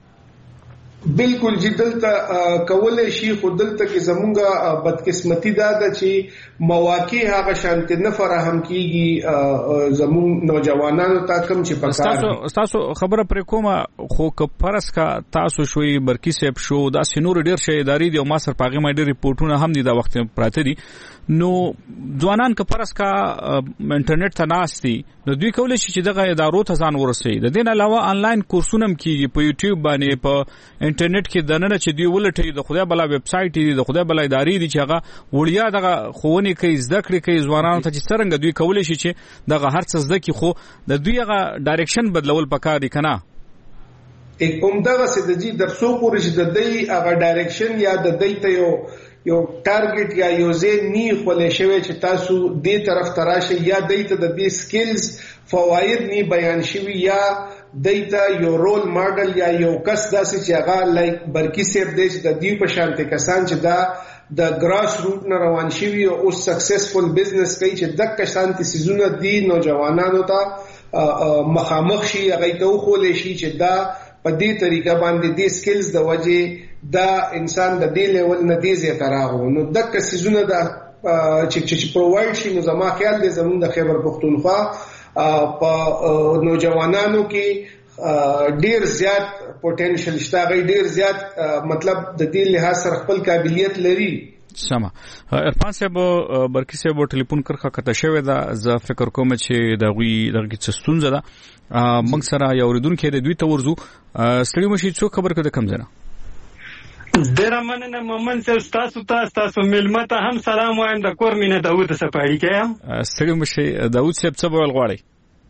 بالکل جدلته کولای شي خو دلته کې زمونږه بدقسمتي ده چې مواقع هغه شانت نه فراهم کیږي زمون نوجوانانو ته کم چې پکار تاسو خبره پر کومه خو کفرس کا تاسو شوي برکی سیب شو دا سينور ډیر شي اداري دي او ما سر پاغه مې ډیر ریپورتونه هم دي دا وخت پراته دي. نو ځوانان کفرس کا انټرنیټ ته ناشتي نو دوی کولای شي چې دغه ادارو ته ځان ورسي. د دې علاوه انلاین کورسونه هم کیږي په یوټیوب باندې په انټرنیټ کې دننه چې دی ولټي د خدای بلا ویب سټ دی د خدای بلا ادارې دي چې هغه وړیا دغه خوونی کوي زده کړې کوي ځوانانو ته چې څنګه دوی کولای شي چې دغه هر څه زده کی خو د دوی هغه ډایرکشن بدلول پکار دي کنه. کوم دغه سدجی در څو پورې چې د دې هغه ډایرکشن یا د دې ته یو ټارګټ یا یو ځای نی خولې شوی چې تاسو دې طرف تراشه یا دایته د دې سکلز فواید نی بیان شوی یا دایته یو رول ماډل یا یو کس داسې چې هغه لایک برکی سیب دی چې د دې په شانته کسان چې دا د ګراس روټ نه روان شوی او سکسسفل بزنس کوي چې دغه شانتي سيزونه دي نوجوانانو ته مخامخ شي هغه ته خولې شي چې دا په دې طریقه باندې د سکلز د وجه دا انسان د دې لیول نه دی زیات راغو نو دغه سيزونه دا چې پرووایډ شي نو زما خیال دی زموږ د خیبر پختونخوا په نوجوانانو کې ډیر زیات پوتنشل شته غي ډیر زیات مطلب د دې لحاظ سره خپل قابلیت لري سما عرفان صاحب برکی صاحب ټلیفون کرخه کته شوی دا ز فکر کوم چې دغه څه ستونزه ده موږ سره یو ردون کې د دوی تورزو ستړي مشي څو خبر کده کم زنه ډیر مننه مومن صاحب تاسو ملمته هم سلام وایم د کور مینه داوود سپاړی کيم ستړي مشي داوود صاحب څه بول غواړي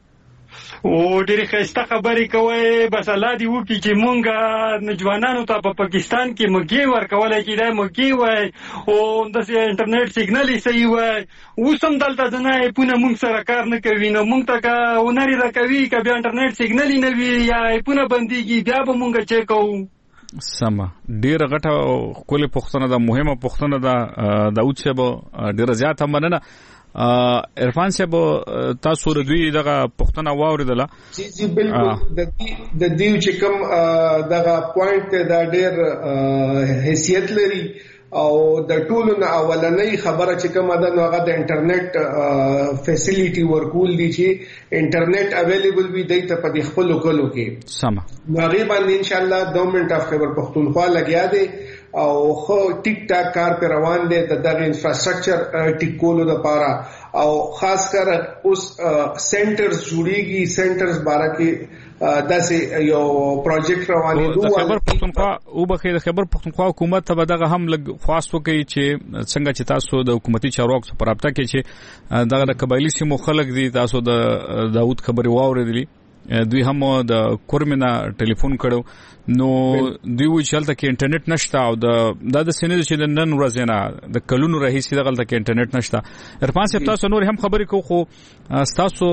او ډېر ښه خبرې کوي بس الله دې وکړي چې مونږ نوجوانانو ته په پاکستان کې مګي ورکولای کی دا مګي وای او د انټرنیټ سیګنال یې صحیح وای اوس هم دلته نه پونه مونږ سره کار نه کوي نو مونږ ته کا ونري راکوي ک بیا انټرنیټ سیګنال نه وي یا پونه بنديږي بیا به مونږ چیک کوو سما ډېر غټه کولې پښتنه دا مهمه پښتنه دا داوود صاحب ډېر زیات هم مننه عرفان صاحب تاسو ردوی دغه پښتنه واوریدله جی بالکل د دیو چې کوم دغه پوینټ دا ډېر حیثیت لري او د ټولو نه اولنۍ خبره چې کومه ده نو هغه د انټرنیټ فیسیلیټي ورکول دي چې انټرنیټ اویلیبل وي د ته په خپل کلو کې سم نو هغه باندې ان شاء الله گورنمنت اف خیبر پختونخوا لګیا دی او خو ټیک ټاک کار پر روان دي د دغه انفراستراکچر ټیکولو لپاره او خاص کر اوس سنټرز جوړیږي سنټرز بارا کې داسې یو پروجیکټ روان دي د خیبر پختونخوا او بخیر خیبر پختونخوا حکومت ته دغه هم لګ خاص وکړي چې څنګه چې تاسو د حکومتي چارواکو سره رابطه کې چې دغه د قبایلی سیمو خلک دي تاسو د داوود خبري واوریدلی دوی هم د کورمنا ټلیفون کړو نو دوی وی چلته کې انټرنیټ نشته او د سینې چې د نن ورځې نه د کلونو راهیسې دغه کې انټرنیټ نشته عرفان صاحب تاسو نور هم خبرې کو خو تاسو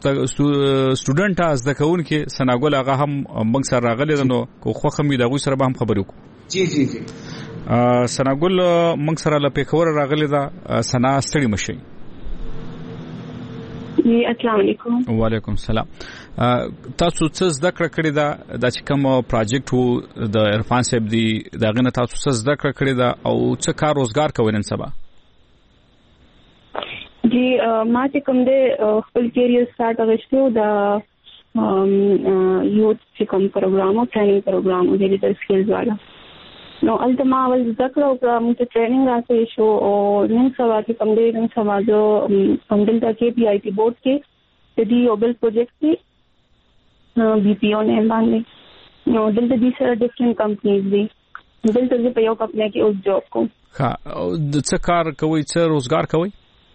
سټوډنټ از د کون کې سناګول هغه هم موږ سره راغلي نو خو خمې دغه سره به هم خبرې وکړو جی سناګول موږ سره له پیښور راغلي دا سنا ستړي مشي جی السلام علیکم وعلیکم السلام تاسو څه زده کړی دا چې کوم پروجیکټ وو د عرفان صاحب دی داغه نه تاسو څه زده کړی دا او څه کار روزګار کوي نن سبا جی ما چې کوم د خپل کیریئر سٹارټ غوښتو دا یوت چې کوم پروګرام او ټریننګ پروګرام او ډیجیټل سکلز والا نو التما ول ذکر او موږ ته ټریننګ راځي شو او نن سبا کې کوم دې نن سبا جو کومدل ته کې پی آی ټی بورډ کې د دې اوبل پروجیکټ کې بي پی او نه باندې نو دلته دې سره ډیفرنٹ کمپنیز دي دلته په یو کمپنی کې اوس جاب کوم ها د څه کار کوي څه روزګار کوي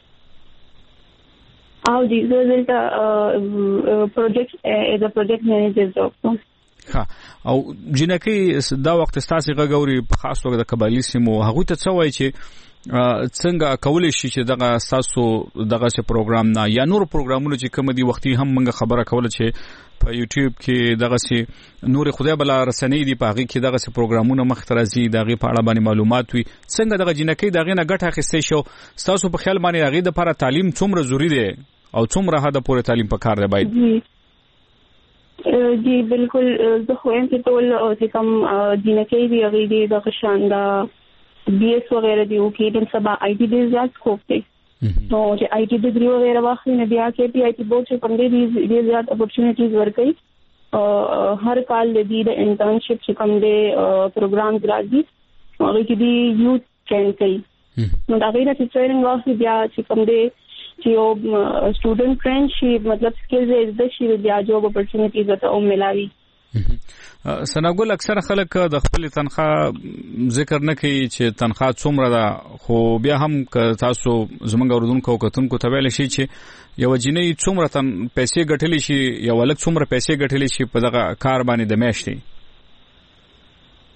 او دې دلته پروجیکټ از ا پروجیکټ مینیجر جاب کوم ها او جنکی دا وخت ستاسو غوړي په خاص توګه د قبایلی سیمو هغه ته څه وایي چې څنګه کولای شي چې دغه تاسو دغه څه پروګرام نه یا نور پروګرامونه چې کوم دي وختي هم موږ خبره کوله چې په یوټیوب کې دغه څه نور خدای بل رسنۍ دي په هغه کې دغه څه پروګرامونه مخترزي دغه په اړه باندې معلومات وي څنګه دغه جنکی دغه نه ګټه اخیستې شو تاسو په خیال باندې هغه د لپاره تعلیم څومره ضروری دی او څومره هدا پوره تعلیم په کار دی باید جی بالکل زه خو هم چې ټول چې کوم جنکی دی هغه دی د شاندا بي اس وغیرہ دی او کې د سبا آی ټي ډیر زیات سکوپ دی نو چې آی ټي ډیګري وغیرہ واخلي نه بیا کې پی آی ټي بورډ چې کوم دی ډیر زیات اپورچونټیز ورکړي هر کال د انټرنشپ چې کوم دی پروګرام راځي هغه کې دی یوت ټرین کوي نو دا غیر چې ټریننګ واخلي بیا چې کوم دی چې یو سټوډنټ فرندشپ مطلب سکلز از د شي بیا جوب اپورچونټیز ته او ملاوي سناګل اکثر خلک د خپل تنخواه ذکر نه کوي چې تنخواه څومره ده خو بیا هم تاسو زمونږ اوردونکو کتونکو ته ویل شي چې یو جنې څومره پیسې ګټلې شي یو لک څومره پیسې ګټلې شي په دغه کار باندې د میاشتې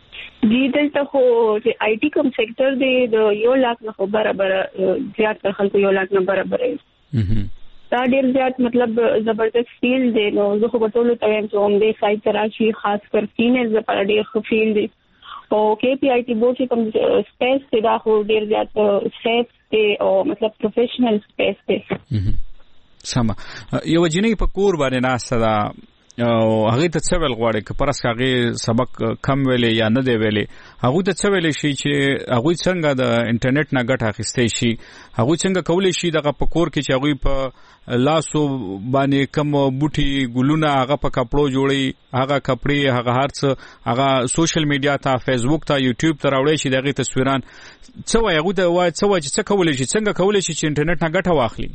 جی دلته خو چې آی ټي کوم سېکټر دی د 1 lakh نه برابر زیات خلکو 1 lakh نه برابر دا ډیر زیات مطلب زبردست فیلډ دی نو زه خو په ټولو ته وایم چې هم دې سایت راشي خاص کر فیمیلز لپاره ډیر ښه فیلډ دی او کې پی آی ټي بورډ چې کوم سپیس دی دا خو ډیر زیات سیف دی او مطلب پروفیشنل سپیس دی سم یو جنې په کور باندې ناسته دا او هغه ته څه ویل غواړي که پرس هغه سبق کم ویلې یا نه دی ویلې هغه ته څه ویلې شي چې هغه څنګه د انټرنیټ نه ګټه اخیستې شي هغه څنګه کولای شي دغه په کور کې چې هغه په لاسو باندې کم بوټي ګلونه هغه په کپړو جوړي هغه کپړې هغه هرڅ هغه سوشل میډیا ته فیسبوک ته یوټیوب ته راوړي شي دغه تصویران څه وایي هغه ته وایي څه کولای شي څنګه کولای شي چې انټرنیټ نه ګټه واخلي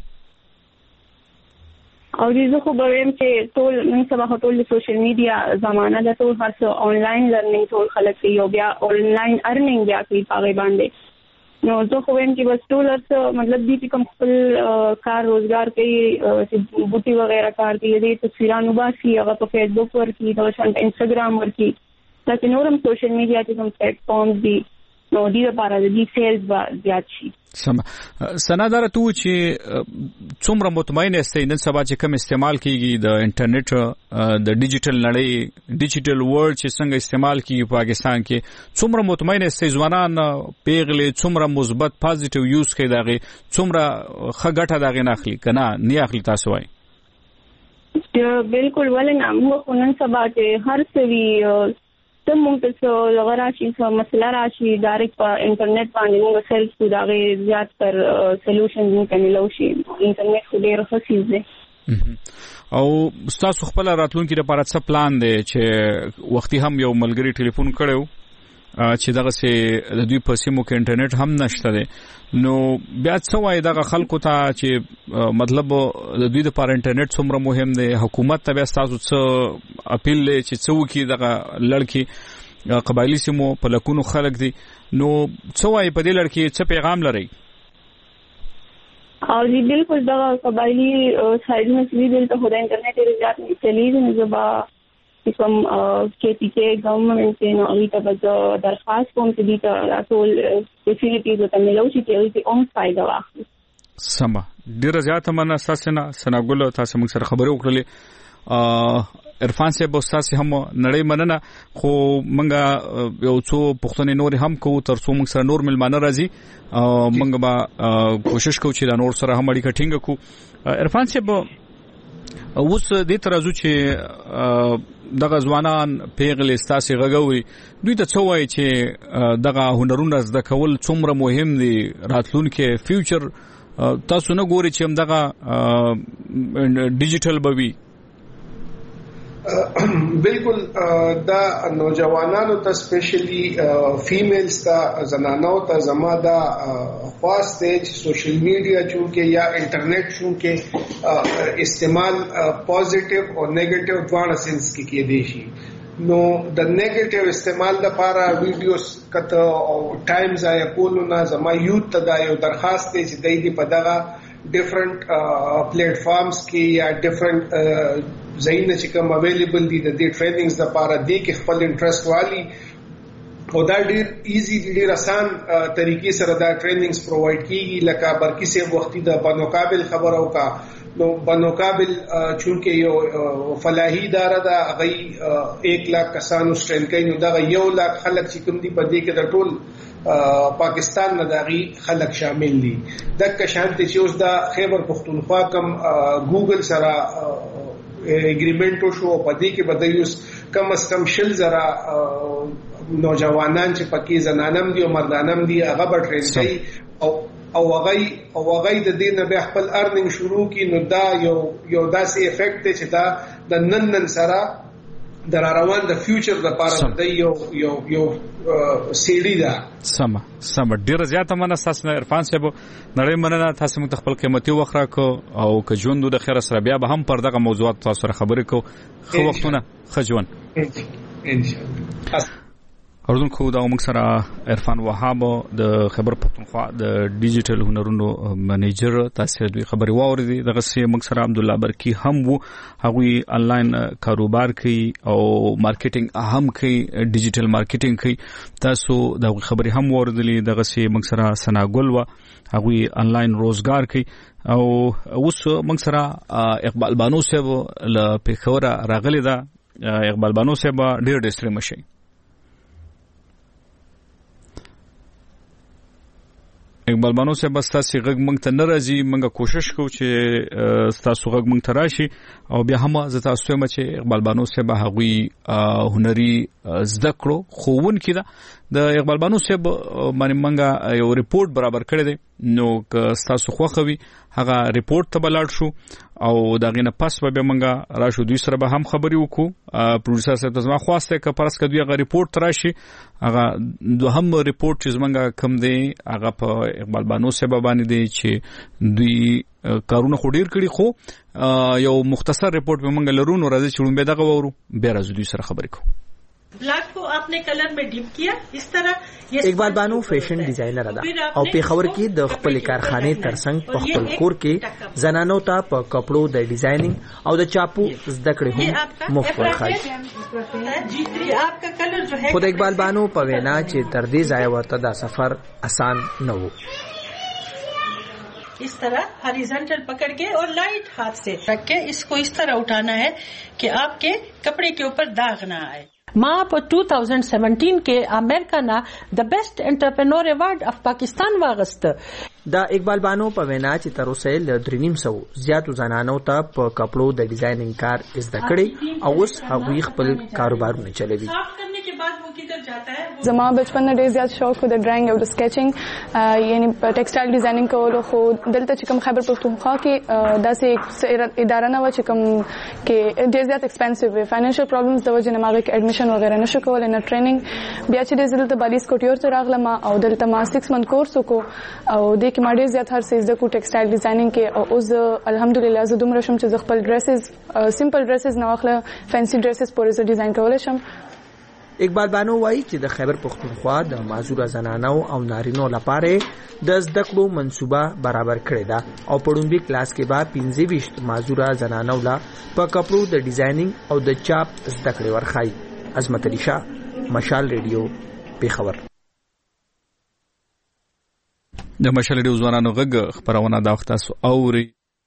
او دې خو به ویم چې ټول نن سبا ټول د سوشل میډیا زمانہ ده ټول هر څه آنلاین لرنینګ ټول خلک کوي او بیا آنلاین ارنینګ بیا کوي هغه باندې نو زه خو ویم چې بس ټول هر مطلب دې کوم خپل کار روزګار کوي چې بوټي وغیرہ کار کوي دې تصویرانو باسي هغه په فیسبوک ورکی دا شانت انستګرام ورکی دا چې نورم سوشل میډیا کې کوم پلیټ فارمز دي نو دې لپاره د سیلز با زیات شي سم سنادار تو چې څومره مطمئن یاستئ نن سبا چې کوم استعمال کیږي د انټرنیټ د ډیجیټل نړۍ ډیجیټل ورلد چې څنګه استعمال کیږي په پاکستان کې څومره مطمئن یاستئ ځوانان پیغلې څومره مثبت پازیټیو یوز کوي دغه څومره ښه ګټه دغه نه اخلي کنه نه اخلي تاسو وایي بالکل ولنه موږ نن سبا چې هر څه تم مونږ ته لغه راشي مسله راشي ډایرکټ په انټرنیټ باندې موږ سرچ کوو دا غي زیات تر سولوشن موږ ملو شي انټرنیټ خو ډیر ښه چیز دی او تاسو خپل راتلونکي لپاره څه پلان دی چې وختي هم یو ملګری ټلیفون کړو چې دغه سه د دوی په سیمو کې انټرنیټ هم نشته دی نو بیا څه وایي دغه خلکو ته چې مطلب د دوی لپاره انټرنیټ څومره مهم دی حکومت ته بیا تاسو څه اپیل لري چې څه وکړي دغه لړکی قبایلی سیمو په لکونو خلک دي نو څه وایي په دې لړکی څه پیغام لري او جی بالکل دغه قبایلی سایډ نه چې دلته خو د انټرنیټ ریزات نه چلیږي نو زبا کوم کې پی کې ګورنمنت نو اړیکه به درخواست کوم چې دې ته ټول فیسیلیټیز ته ملو شي چې اون فائدہ واخلي سم ډیر زیات مننه تاسو نه سناګل تاسو موږ سره خبرې وکړلې عرفان صاحب تاسو هم نړۍ مننه خو موږ یو څو پښتنې نور هم کوو تر څو موږ سره نور ملمانه راځي موږ به کوشش کوو چې دا نور سره هم اړیکه ټینګ کړو عرفان صاحب اوس دې ترازو چې دغه ځوانان پیغلې ستاسي غږوي دوی ته څه وایي چې دغه هنرونه زده کول څومره مهم دي راتلونکي فیوچر تاسو نه ګوري چې هم دغه ډیجیټل بوي بالکل دا نوجوانانو ته سپیشلی فیمیلز ته زنانو ته زما دا خاص دی چې سوشل میډیا چونکه یا انټرنیټ چونکه استعمال پوزټیو او نیگیټیو دواړه سنس کې کېدی شي نو د نیگیټیو استعمال لپاره ویډیوز کته او ټایمز یا کولونه زما یوت ته دا یو درخواست دی چې دای دې په دغه ډیفرنٹ پلیټ فارمز کې یا ډیفرنٹ زین چې کوم اویلیبل دي د دې ټریننګز لپاره دي کې خپل انټرست والی او دا ډیر ایزی ډیر آسان طریقې سره دا ټریننګز پرووایډ کیږي لکه برکی سه وختي د بنوقابل خبرو کا نو بنوقابل چونکه یو فلاحي اداره ده غي 1 lakh کسانو سترین کوي نو دا 1 lakh خلک چې کوم دي په دې کې د ټول پاکستان نه داغي خلک شامل دي د کشانت چې اوس دا خیبر پختونخوا کم ګوګل سره اګریمنټ شو په دې کې بدایوس کم از کم 10000 نوجوانان چې پکې زنانم دي او مردانم دي هغه به ټرین شي او هغه د دې نه به خپل ارننګ شروع کی نو دا یو داسې افیکټ دی چې دا د نن سره در روان د فیوچر لپاره د یو سیډي دا سم ډیر زیاته مننه تاسو عرفان صاحب نړۍ مننه تاسو موږ خپل قیمتي وخت راکو او که ژوند د خیر سره بیا به هم پر دغه موضوعات تاسو سره خبرې کوو خو وختونه خجون ان شاء الله اردوونکو دا موږ سره عرفان وهاب د خیبر پختونخوا د ډیجیټل هنرونو منیجر تاسو دوی خبري واوریدي دغه سي موږ سره عبد الله برکی هم وو هغوی انلاین کاروبار کوي او مارکیټینګ هم کوي ډیجیټل مارکیټینګ کوي تاسو دا خبري هم واوریدلې دغه سي موږ سره سناګل و هغوی انلاین روزګار کوي او اوس موږ سره اقبال بانو صاحب له پیښور راغلی دا اقبال بانو صاحب ډیر ډیسټری مشي اقبال بانو صاحب تاسو غږ مونږ ته ناراضي مونږه کوشش کوو چې تاسو غږ مونږ ته راشي او بیا هم زه تاسو ته چې اقبال بانو صاحب هغوی هنري زده کړو خوون کړه د اقبال بانو صاحب باندې مونږه یو ریپورت برابر کړی دی نو که تاسو خوښوي هغه ریپورت ته بلاړ شو او دا غینه پس به مونږه راشو دوی سره به هم خبري وکړو پروډوسر صاحب زما خواسته ک پرس ک دوی هغه ریپورت راشي هغه دوهم ریپورت چې مونږه کم دی هغه په اقبال بانو صاحب باندې دی چې دوی کارونه خو ډیر کړی خو یو مختصر ریپورت به مونږ لرو نو راځي چې به دغه ورو به راځو دوی سره خبرې کوو black को आपने कलर में डिप किया इस तरह اقبال بانو فیشن ډیزاینر ده او پیښور کې د خپل کارخانه ترڅنګ په خپل کور کې زنانو ته په کپړو د ډیزاینینګ او د چاپو زده کړې هم مفت ورخای خود اقبال بانو په وینا چې تر دې ځای ورته دا سفر آسان نه و इस तरह हॉरिजॉन्टल पकड़ के और लाइट हाथ से रख के इसको इस तरह उठाना है कि आपके कपड़े के ऊपर दाग ना आए मां पर 2017 के अमेरिका ना the best entrepreneur award of Pakistan वागस्त دا اقبال بانو په وینا چې تر اوسه ل 3.5 زیاتو زنانو ته په کپړو د ډیزاینینګ کار زده کړي او اوس هغوی خپل کاروبارونه چلوي زما بچپن نه ډیر زیات شوق د ډرایینګ او د سکیچینګ یعنی ټیکسټایل ډیزاینینګ کولو خو دلته چې کوم خیبر پختونخوا کې داسې اداره نه و چې کوم کې ډیر زیات ایکسپنسیو وي فاینانشل پرابلمز د وجې نه ما کې اډمیشن وغیرہ نشو کولای نه ټریننګ بیا چې دلته بالیس کوټیور ته راغلم او دلته ما 6 منث کورس وکړو او د کې ما ډیر زیات هر څه د کو ټیکسټایل ډیزاینینګ کې او اوس الحمدلله زه دومره شم چې خپل ډریسز سمپل ډریسز نه واخله فینسي ډریسز پورې زه ډیزاین کولای شم اقبال بانو وایي چې د خیبر پختونخوا د معذوره زنانو او نارینو لپاره د زده کړو منصوبه برابر کړې ده او په لومړي کلاس کې به 25 معذوره زنانو لا په کپړو د ډیزاینینګ او د چاپ زده کړې ورخای عظمت علي شاه مشال ریډیو پیښور د مشال ریډیو ځوانانو غږ خبرونه دا وخت تاسو اوري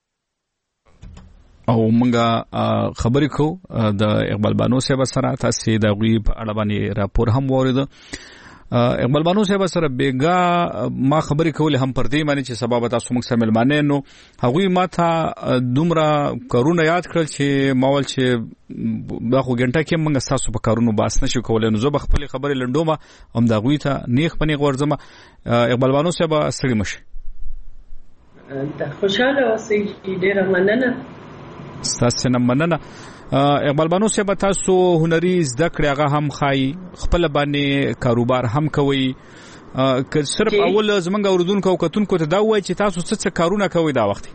او مونږه خبرې کو د اقبال بانو صاحب سره تاسو د غوی په اړه باندې راپور هم وریدو اقبال بانو صاحب سره بیگا ما خبرې کولې هم پر دې معنی چې سبب تاسو موږ سره ملمانه نو هغوی ما ته دومره کارونه یاد کړل چې ماول چې دا خو ګنټه کې موږ تاسو په کارونو باس نشو کولای نو زه به خپل خبرې لنډوم هم دا غوی ته نیخ پنیغ ورځم اقبال بانو صاحب ستړي مشه د خوشاله اوسئ ډیره مننه ستاسو نه مننه اقبال بانو صاحب تاسو هنري زده کړی هغه هم خای خپل باندې کاروبار هم کوي که صرف اول زمونږ اوردونکو کتونکو ته دا وایي چې تاسو څه کارونه کوي دا وخت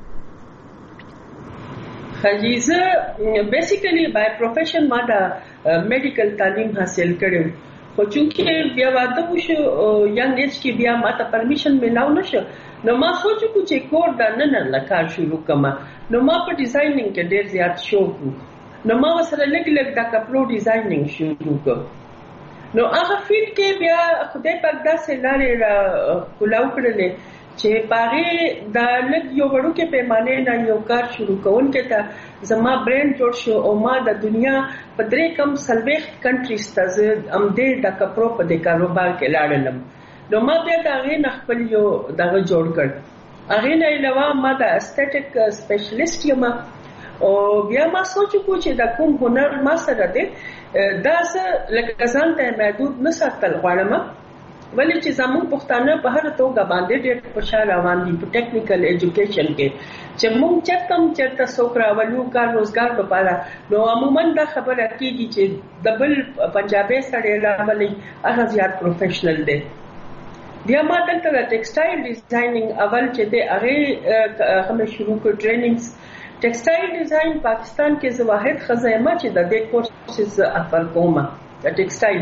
خجیزه بیسیکلی بای پروفیشن ما دا میډیکل تعلیم حاصل کړم خو چونکه بیا واده وشو ینګ ایج کې بیا ما ته پرمیشن ملاو نشو نو ما سوچو چې کور دا نن لکار شروع کما نو ما په ډیزاینینګ کې ډیر زیات شوق وو نو ما سره لګ دا کپلو ډیزاینینګ شروع کړ نو هغه فیلډ کې بیا خدای پاک داسې لارې کولاو کړلې چې پاره دا لږ یو وړو کې پیمانه نه یو کار شروع کول کې تا زما برند جوړ شو او ما د دنیا په درې کم سلويخت کنټریز ته ام دې د کپرو په د کاروبار کې لاړم نو ما بیا دا غي خپل یو دغه جوړ کړ هغه نه علاوه ما د استټیک سپیشلیست یم او بیا ما سوچ کو چې دا کوم هنر ما سره دی دا څه لکه ځان ته محدود نه ساتل غواړم ولې چې زموږ پښتانه په هر توګه باندې ډېر خوشاله روان دي په ټیکنیکل ایجوکیشن کې چې موږ چرته سوکرا ولو کار روزګار لپاره نو عموما دا خبره کیږي چې دبل پنجابي سره راولي هغه زیات پروفیشنل دي بیا ما دلته د ټیکسټایل ډیزاینینګ اول چې د هغه شروع کړ ټریننګز ټیکسټایل ډیزاین پاکستان کې زه واحد خزایمه چې د دې کورسز افر کومه د ټیکسټایل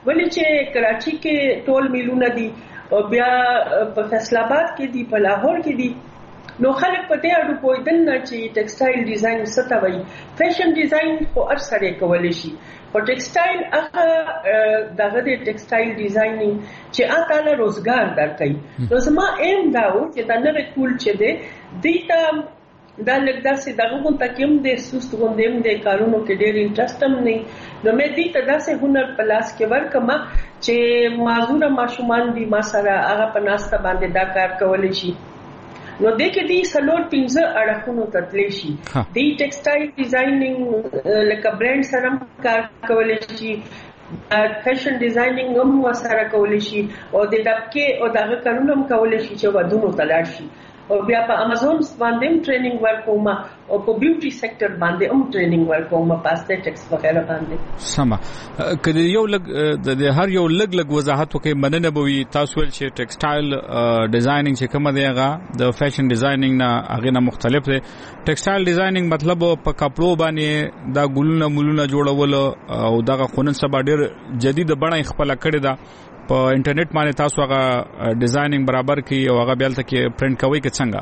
ولې چې کراچي کې ټول میلونه دي او بیا په فیصل آباد کې دي په لاهور کې دي نو خلک په دې اړه پوهیدل نه چې ټیکسټایل ډیزاین څه ته وایي فیشن ډیزاین خو هر سړی کولی شي په ټیکسټایل هغه دغه د ټیکسټایل ډیزاینینګ چې اته روزګار درکوي نو زما ایم دا و چې دا نوې ټول چې دی دیتا دا لږ داسې دغه غونته کې هم د سست غوندې هم د کارونو کې ډېر انټرسټ هم نه نو مې دې ته داسې هنر په لاس کې ورکړم چې معذوره ماشومان دي ما سره هغه په ناسته باندې دا کار کولی شي نو دې کې دې سلور 15 اړخونو تتلی شي دې ټیکسټایل ډیزاینینګ لکه برانډ سره کار کولی شي فیشن ډیزاینینګ هم سره کولی شي او د دبکې او دغه کارونه هم کولی شي چې ودونو ته لاړ شي او بیا په امازون باندې ټریننګ ورکوم او په بیوټي سېکټر باندې هم ټریننګ ورکوم په استټکس وغیرہ باندې سما کله یو لګ د هر یو لګ وضاحت وکي مننه بوي تاسو ول چې ټیکسټایل ډیزاینینګ چې کوم دی هغه د فیشن ډیزاینینګ نه هغه نه مختلف دی ټیکسټایل ډیزاینینګ مطلب په کپړو باندې دا ګلونه مولونه جوړول او دغه خونن سبا ډیر جدید بڼه خپل کړی دا په انټرنیټ باندې تاسو هغه ډیزاینینګ برابر کی او هغه بیلته کې پرینټ کوي که څنګه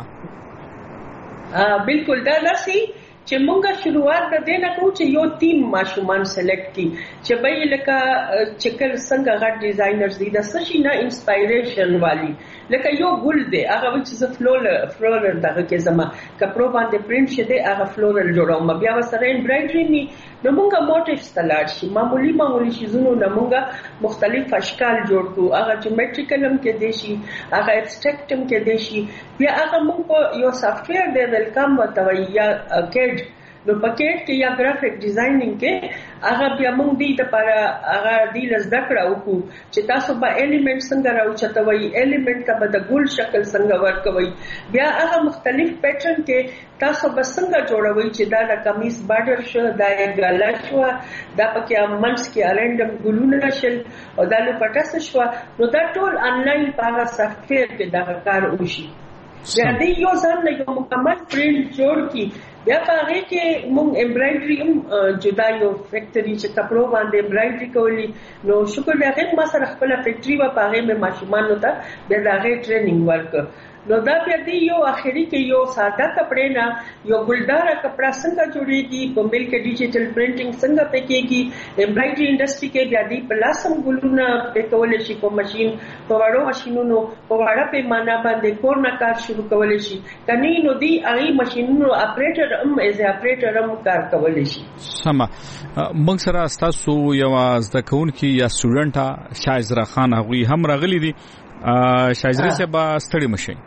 بالکل دا لسی چې مونږه شروعات د دې نه کوو چې یو ټیم ماشومان سلیکټ کی چې به لکه چکر څنګه غټ ډیزاینرز دي د سشي نه انسپایریشن والی لکه یو ګل دی هغه چې فلورل دغه کې زما کپړو باندې پرینټ شته هغه فلورل جوړوم بیا وسره امبرایډري می نو مونږه موټیفز تلاړ شي معمولی شیزونو نه مونږه مختلف اشکال جوړ کو هغه جیومټریکل هم کې دي شي هغه ابستریکټ هم کې دي شي بیا هغه مونږ په یو سافټویر دی ویلکم وتوي یا کېډ نو پکېټ کې یا گرافیک ډیزاینینګ کې هغه بیا موږ دې لپاره هغه دې لزده کړو چې تاسو به ایلیمنټ څنګه راوچتوي ایلیمنټ ته به د ګول شکل څنګه ورکوي بیا هغه مختلف پیټرن کې تاسو به څنګه جوړوي چې دا د کمیس بارډر شو دا یې ګالا شو دا پکې منځ کې رینډم ګلونه شل او دا لپټاس شو نو دا ټول انلاین په هغه سافټویر کې دا کار وشي بیا دې یو ځان له یو مکمل پرینټ جوړ کی بیا په هغه کې موږ امبرایډري هم جدا یو فیکټري چې کپړو باندې امبرایډري کولی نو شکر دې هغه ما سره خپل فیکټري و په هغه مې ماشومان وته بیا دا هغه ټریننګ ورک نو دا بیا دې یو اخري کې یو ساده کپڑے نه یو ګلدار کپڑا څنګه جوړيږي په مل کې ډیجیټل پرینټینګ څنګه پکېږي امبرایډري انډستری کې بیا دې پلاسم ګلونه په کول شي په ماشين په وړو ماشينونو په وړه پیمانه باندې کورنا کار شروع کول شي کني نو دې هغه ماشينونو اپریټر ایز اپریټر هم کار کول شي سما موږ سره تاسو یو زده کوونکی یا سټوډنټ شایزرا خان هغوی هم راغلي دي شایزرا صاحب ستړي مشي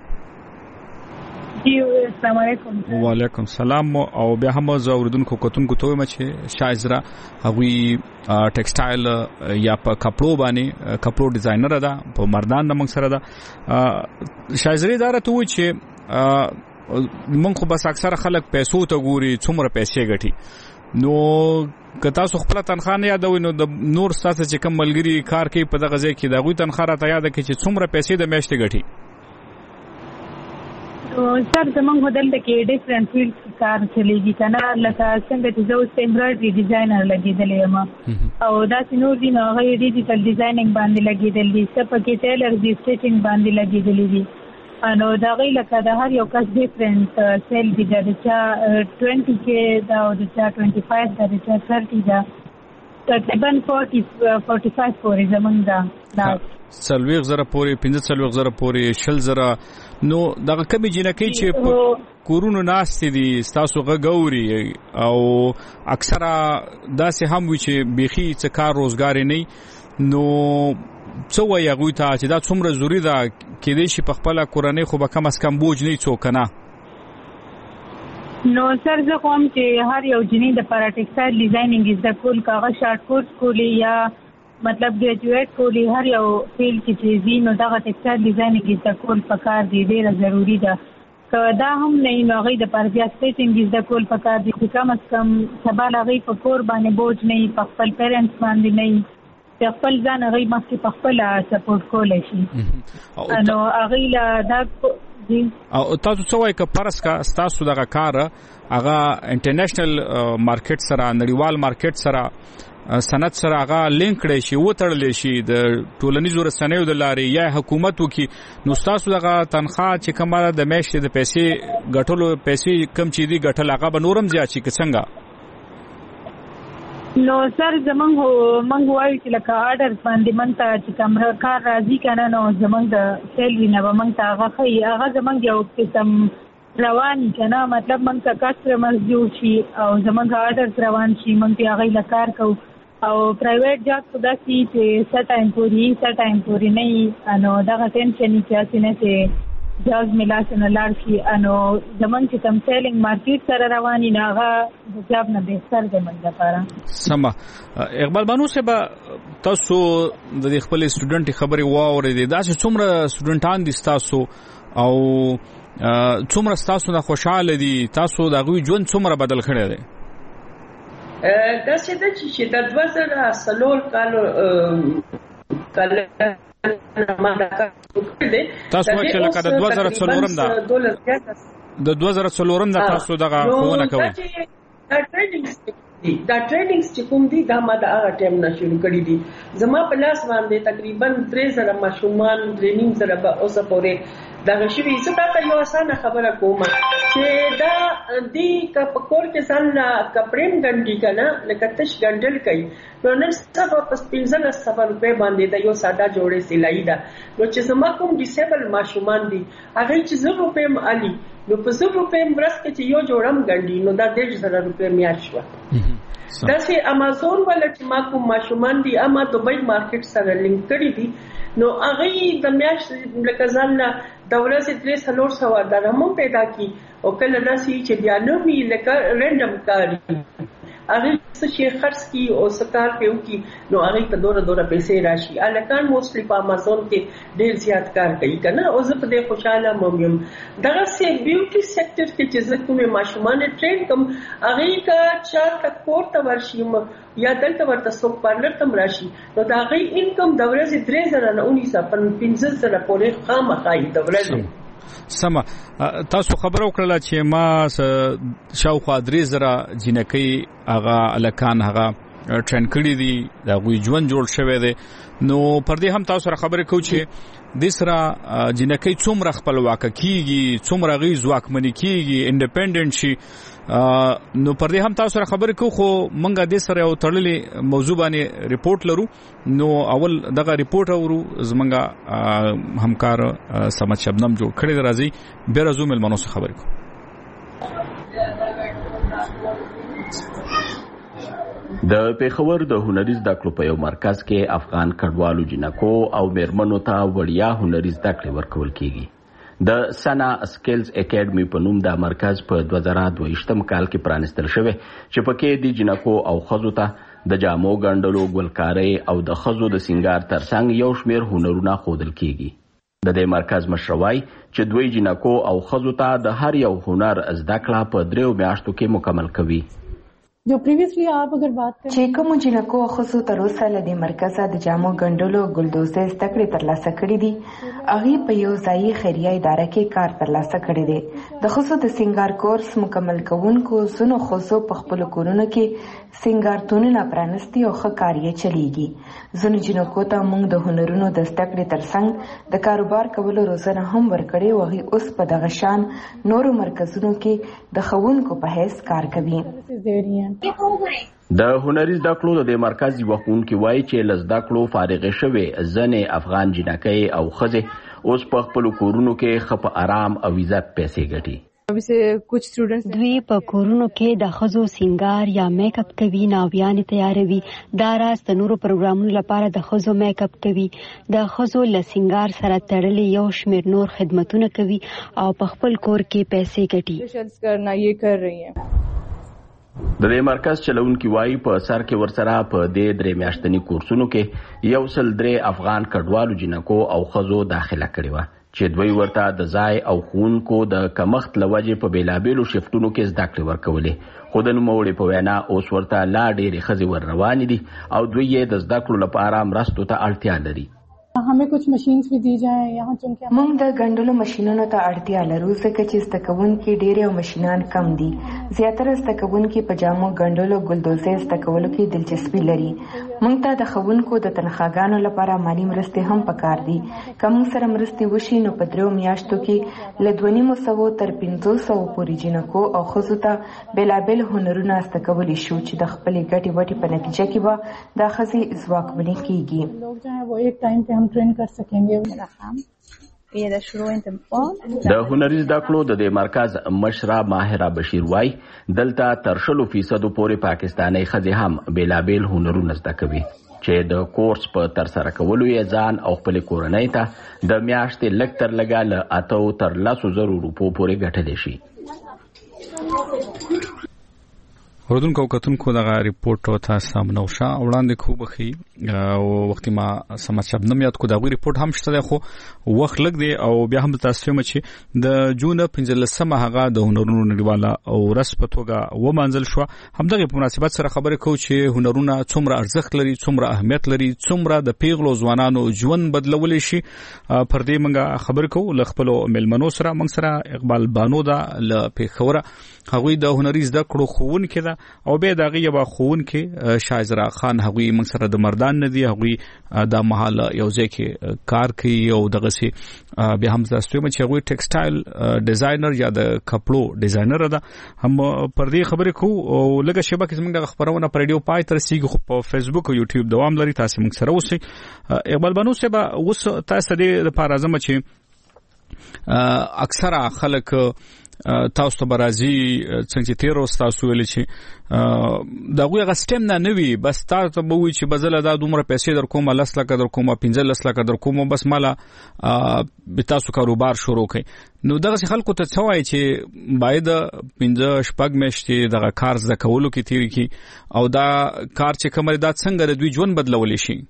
السلام علیکم وعلیکم السلام او بیا هم زه اوریدونکو کتونکو ته وایم چې شایزرا هغوی ټیکسټایل یا په کپړو باندې کپړو ډیزاینر ده په مردان د موږ سره ده شایزرا دا راته وایي چې موږ خو بس اکثر خلک پیسو ته ګوري څومره پیسې ګټي نو که تاسو خپل تنخواه نه یادوي نو د نور تاسو چې کوم ملګری کار کوي په دغه ځای کې دا غوي تنخواه راته یاد کړي چې څومره پیسې د میاشتې ګټي سر زمونږ دلته کې ډیفرنٹ فیلډ کار چلیږي کنه لکه څنګه چې زه اوس امبرایډري ډیزاینر لګېدلې یم او داسې نور دي نو هغه ډیجیټل ډیزاینینګ باندې لګېدل دي څه پکې ټیلر دي سټیچینګ باندې لګېدلې دي نو دا غي لکه د هر یو کس ډیفرنٹ سیل دي د چا 20 کې دا او د چا 25 دا د چا 30 دا تقریبا 45 پورې زمونږ دا سلويغ زره پورې 15 زره پورې 60 زره نو دغه کمی جنکی چې کورونو ناشته دي تاسو غووري او اکثره داسې هم وي چې بيخي څه کار روزګار نه نو څو یې غوي ته چې دا څومره ضروری ده کې دې شي په خپل کورنۍ خو به کم از کم بوج نه څوک نه نو سر زه کوم چې هر یو جنې د پراټیکسایل ډیزاینینګ د کول کاغه شارټ کورس کولی یا مطلب ګریجویټ کولی هر یو فیلډ کې چې زینو دغه ټیکسټایل ډیزاینینګ د کول پکار دی ډیره ضروری ده که دا هم نه نو غي د پربیا سټیچینګ د کول پکار دی چې کم از کم سبا لغي په کور باندې بوج نه په خپل پیرنټس باندې نه په خپل ځان غي مخکې په خپل سپورټ کولای شي نو هغه لا دا او تاسو څه وایي که پرس کا تاسو دغه کار هغه انټرنیشنل مارکیټ سره نړیوال مارکیټ سره سند سره هغه لینک کړی شي وتړل شي د ټولنیزو رسنیو د لارې یا حکومت وکي نو تاسو دغه تنخواه چې کومه د میاشتې د پیسې ګټلو پیسې کم چي دي ګټل هغه به نورم زیات شي څنګه نو سر زمونږ وایو چې لکه آرډر باندې مونږ ته چې کوم کار راځي کنه نو زمونږ د سیلري نه به مونږ ته هغه ښیي هغه زمونږ یو قسم روان کنه مطلب مونږ ته کسټمرز جوړ شي او زمونږ آرډرز روان شي مونږ ته هغې له کار کوو او پرایویټ جاب خو داسې چې څه ټایم پورې نه وي نو دغه ټینشن یې چې هسې نه چې جاز ملاسه نه لاړ شي نو زمونږ چې کوم سیلینګ مارکیټ سره روان وي نو هغه د جاب نه بهتر دی موږ لپاره سمه اقبال بانو صاحب تاسو د خپل سټوډنټ خبرې واورېدې دا چې څومره سټوډنټان دي تاسو او څومره تاسو نه خوشاله دي تاسو د غوي ژوند څومره بدل کړی دی دا چې د 2003 کال تاسو چې لکه د 2004 د 2004 د تاسو دغه ښوونه کوي دا ټریننګز چې کوم دي دا ما د هغه ټایم نه شروع کړی دي زما په لاس باندې تقریبا 3000 ماشومان ټریننګ سره به اوسه پورې دا شوي زه تاسو یو اسانه خبره کوم چې دا دی په کور کې ځان کپړم ګنډي کنه لکه تش ګنډل کوي نو نن سبا په 1500 روپے باندې دا یو ساده جوړې سلای دا نو چې زما کوم ډیسیبل ماشومان دي هغه چې 0 روپے علي نو په 0 روپے مرسته چې یو جوړم ګنډي نو دا 1000 روپے میاشت شو دا چې امازون ولا چې ما کوم ماشومان دي اما دوبۍ مارکیټ سره لینک کړی دي نو هغه د میاشت لکه ځان د ورځې 300 درهم پیدا کی او کله داسي چې بیا نو می لکه رینډم کاری هغه څه خرڅ کی او سکار په وکي نو هغه ته دوره پیسې راشي الکان موستلی په امازون کې ډیر زیات کار کوي کنه او زه په دې خوشاله موم دغه سي بیوټي سېکټر کې چې زه کومه ماشومان ټرین کوم هغه کا چار تک کوړه ورشي یا دلته ورته څوک پارلر تم راشي نو دا غي انکم د ورځې 3000 نه 1915 پورې خامخای د ورځې سما تاسو خبر وکړه چې ما شاوخوا 3000 جنکی هغه الکان هغه ټرین کړی دي دا غوي ژوند جوړ شوی دی نو پر دې هم تاسو سره خبرې کوو چې د سره جنکی څومره خپلواک کیږي څومره غي ځواکمنی کیږي انډیپندنت شي نو پر دې هم تاسو سره خبرې کوو خو مونږه د سره یو تړلې موضوع باندې ریپورت لرو نو اول دغه ریپورت اورو زمونږه همکار سمت شبنم جوړ کړی راځي به راځو ملمنو سره خبرې کوو د پیښور د هنري زده کړو په یو مرکز کې افغان کډوالو جنکو او میرمنو ته وړیا هنري زده کړې ورکول کیږي د سنا سکلز اکیډمي په نوم دا مرکز په 2022 کال کې پرانستل شوی چې پکې د جنکو او خزو ته د جامو ګنډلو ګلکاري او د خزو د سنگار ترڅنګ یو شمیر هنرونه ښودل کیږي د دې مرکز مشروي چې دوی جنکو او خزو ته د هر یو هنر زده کړه په 3 میاشتو کې مکمل کوي जो प्रीवियसली आप अगर बात करें چې کوم جنکو خصو تر اوسه لدی مرکزه د جامو ګنډلو ګلدوزه استکړې ترلاسه کړې دي هغه په یو ځای خیریه اداره کې کار ترلاسه کړی دی د خصو د سنگار کورس مکمل کوونکو زونو خصو په خپل کورونو کې سنگارتونونه پرانستي او ښکاریه چلیږي زونو جنکو ته موږ د هنرونو د استکړې ترڅنګ د کاروبار کولو روزنه هم ورکړې او هغه اوس په دغه شان نورو مرکزونو کې د خوونکو په هیڅ کار کوي د هنري زده کړو د مرکز یو ښوونکی وایي چې لزده کړو فارغ شوه ځنې افغان جنکۍ او خزه اوس په خپل کورونو کې خپ آرام او عزت پیسې ګټي دوی په کورونو کې د خزو سنگار یا میک اپ کوي ناویان تیاروي دا راز د نورو پروګرامونو لپاره د خزو میک اپ کوي د خزو له سنگار سره تړلې یو شمیر نور خدمتونه کوي او په خپل کور کې پیسې ګټي د دې مرکز چلونکي وایي په سر کې ورسره په دې 3 میاشتنی کورسونو کې یو سل 3 افغان کډوالو جنکو او خزو داخله کړي و چې دوی ورته د ځای او خونکو د کمښت لوجه په بیلابېلو شفتونو کې زده کړې ورکولې خو د نوموړي په وینا اوس ورته لا ډېرې خزې ور روانې دي او دوی یې د زده کړو لپاره مرستو ته اړتیا لري हमें कुछ मशीन्स भी दी जाएं यहाँ चूंकि موږ د ګنډلو ماشينونو ته اړتیا لرو ځکه چې زده کوونکي ډېر او ماشينان کم دي. زیاتره زده کوونکي په جامو ګنډلو ګلدوزۍ زده کولو کې دلچسپي لري. موږ ته د ښوونکو د تنخواګانو لپاره مالي مرستې هم پکار دي. که موږ سره مرستې وشي نو په 3 میاشتو کې له 250 تر 500 پورې جنکو او ښځو ته بېلابېل هنرونه زده کولی شو چې د خپلې ګټې وټې په نتیجه کې به دا ښځې ځواکمنې کیږي. د هنري زده کړو د دې مرکز مشره ماهره بشیر وای دلته تر 30% پورې پاکستاني ښځې هم بېلابېل هنرونه زده کوي چې د کورس په تر سره کولو یې ځان او خپل کورنۍ ته د میاشتې لږ تر لږه له 8 تر 10,000 روپو پورې ګټلی شي. اوردونکو کتونکو دغه ریپورت تاسو سامنے وشا وړاندې خو بخي او وخت ما سماچاب نم یاد کو دا غوی ریپورت هم شته خو وخت لګ دی او بیا هم تاسو مچ د جون 15 هغه د هنرونو نړیواله او رسپتوګه و منزل شو همدغه په مناسبت سره خبرې کو چې هنرونه څومره ارزښت لري څومره اهمیت لري څومره د پیغلو ځوانانو ژوند بدلول شي پر دې موږ خبرې کو ل خپل ملمنو سره موږ سره اقبال بانو دا ل پیښوره هغوی د هنري زده کړو خوون کړه او به دغه یو خوون کې شایزرا خان هغوی موږ سره د مردان ندي هغوی د محل یو ځکه کار کوي او دغه سي به هم زاستو چې هغوی ټیکسټایل ډیزاینر یا د کپړو ډیزاینر ده هم پر دې خبرې کو او لږه شبکه زموږ د خبرونه پر رادیو پای تر سیګ خو په فیسبوک او یوټیوب دوام لري تاسو موږ سره اوسئ. اقبال بانو صاحب اوس تاسو د لپاره اعظم چې اکثره خلک تاسو ته برازي څنګه تیر تاسو ویل چې دا غوغه سټیم نه نوي بس تاسو به وی چې بدل دا دومره پیسې در کومه 10 لک در کومه 15 لک در کومه بس مالا به تاسو کاروبار شروع کړئ. نو دغه خلکو ته څه وایي چې باید 15 شپږ میاشتې دغه کار زده کولو کې تیر کی او دا کار چې کومه دا څنګه د دوی ژوند بدلول شي.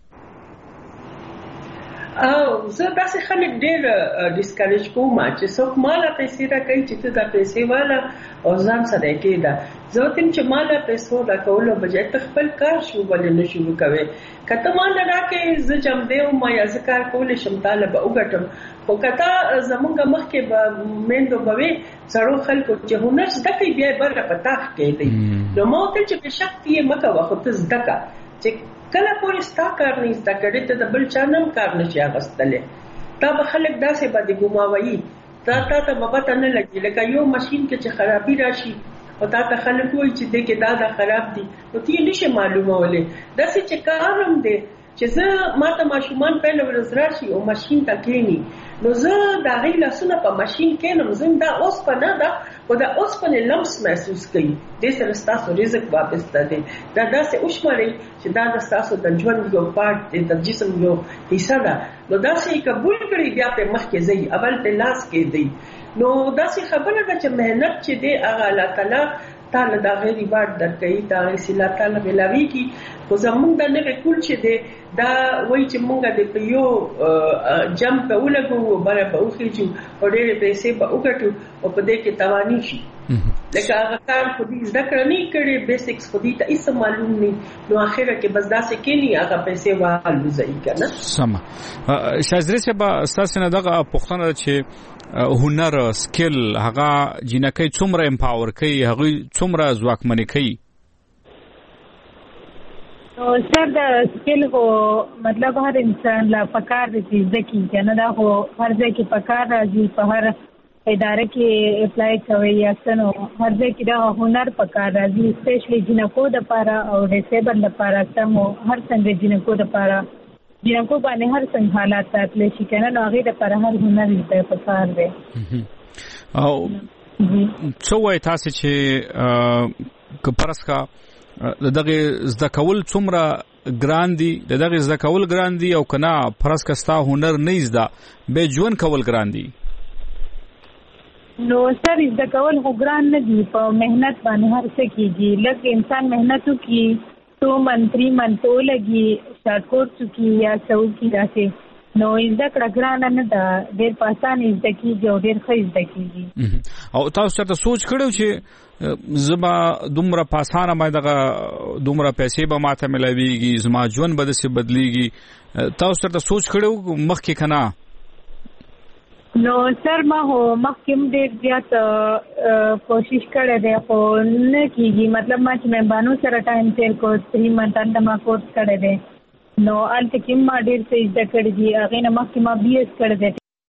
زه داسې خلک ډېر ډیسکریج کوم چې څوک مالا پیسې راکوي چې ته دا پیسې والا او ځان سره کېده زه تم چې مالا پیسو دا کولو بجای ته خپل کار شروع ولې نه شروع کوي کته مالا راکې زه جام دیو ما یا ذکر کولې شم طالب وګټم خو کته زمونږ مخکې به مندو بوي زړو خلکو چې هنر زده کوي بیا بره پتا کېدی نو مو ته چې په شخصي مکه وخت زده کا چې کله پورې ستا کار نه ستا کړي ته د بل چا نم کار نشي اغستلې تا به خلک داسې باندې ګماوي تا ته به پته نه لګي لکه یو ماشين کې چې خرابي راشي او تا ته خلک وایي چې دغه دا خراب دي نو تی نشي معلومه ولې داسې چې کارم دی چې زه ماته ماشومان په لور راشي او ماشين ته کېني نو زه دا غي لاسونه په ماشين کېنم زم دا اوس په نه دا او دا اوس په لمس محسوس کوي د سره ستاسو رزق واپس ده دا داسې اوشمري چې دا د ستاسو د ژوند یو پارت دی د جسم یو حصہ ده نو داسې قبول کړئ بیا په مخ کې ځي اول په لاس کې دی نو داسې خبره ده چې مهنت چې دی هغه الله تعالی تعالی دا غیري بار درکې دا رسول تعالی ملاوي کی خو زمونږ د نه کول چې دی دا وای چې مونږه د یو جمپ په ولګو بره په اوخیږو او ډېر پیسې په وګټو او په دې کې توانی شي لکه هغه کار خو دې ذکر نه کړي بیسکس خو دې ته هیڅ معلوم نه نو اخره کې بس داسې کېنی هغه پیسې والو ځای کنه سم شازري صاحب تاسو نه دغه پښتنه چې هنر سکل هغه جنکې څومره امپاور کوي هغه څومره ځواکمنې کوي سر د سکل هو مطلب هر انسان لا پکار دي چې ځکه کنه دا هو هر ځای کې پکار راځي په هر اداره کې اپلای کوي یا څنګه هر ځای کې دا هنر پکار راځي سپیشلی جنکو د لپاره او ډیسیبل لپاره سمو هر څنګه جنکو د لپاره جنکو باندې هر څنګه حالات تاسو شي کنه نو هغه د لپاره هر هنر دې پکار دی او څو وای تاسو چې کپرسکا دغه زده کول څومره ګران دي دغه زده کول ګران دي او کنا پرسکا ستا هنر نه زده به ژوند کول ګران دي نو سر زده کول خو ګران نه دي په مهنت باندې هر څه کیږي لکه انسان مهنت وکړي 2 منث 3 منث لګي شارټ کورس کی یا څو کی راځي نو زده کړه ګرانه نه ده، ډېر په اسانه زده کېږي او ډېر ښه زده کېږي. او تاسو چېرته سوچ کړی چې زما دومره په اسانه باندې دغه دومره پیسې به ماته ملاویږي، زما ژوند به داسې بدلیږي، تاسو چېرته سوچ کړی مخکې که نه؟ نو سر ما هو مخکې ډېر زیات کوشش کړی دی خو نه کېږي. مطلب ما چې مهربانو سره ټایم تېر کړ 3 منټان ما کورس کړی دی، نو هلته کې ما ډېر څه زده کړي دي. هغې نه مخکې ما BS کړی دی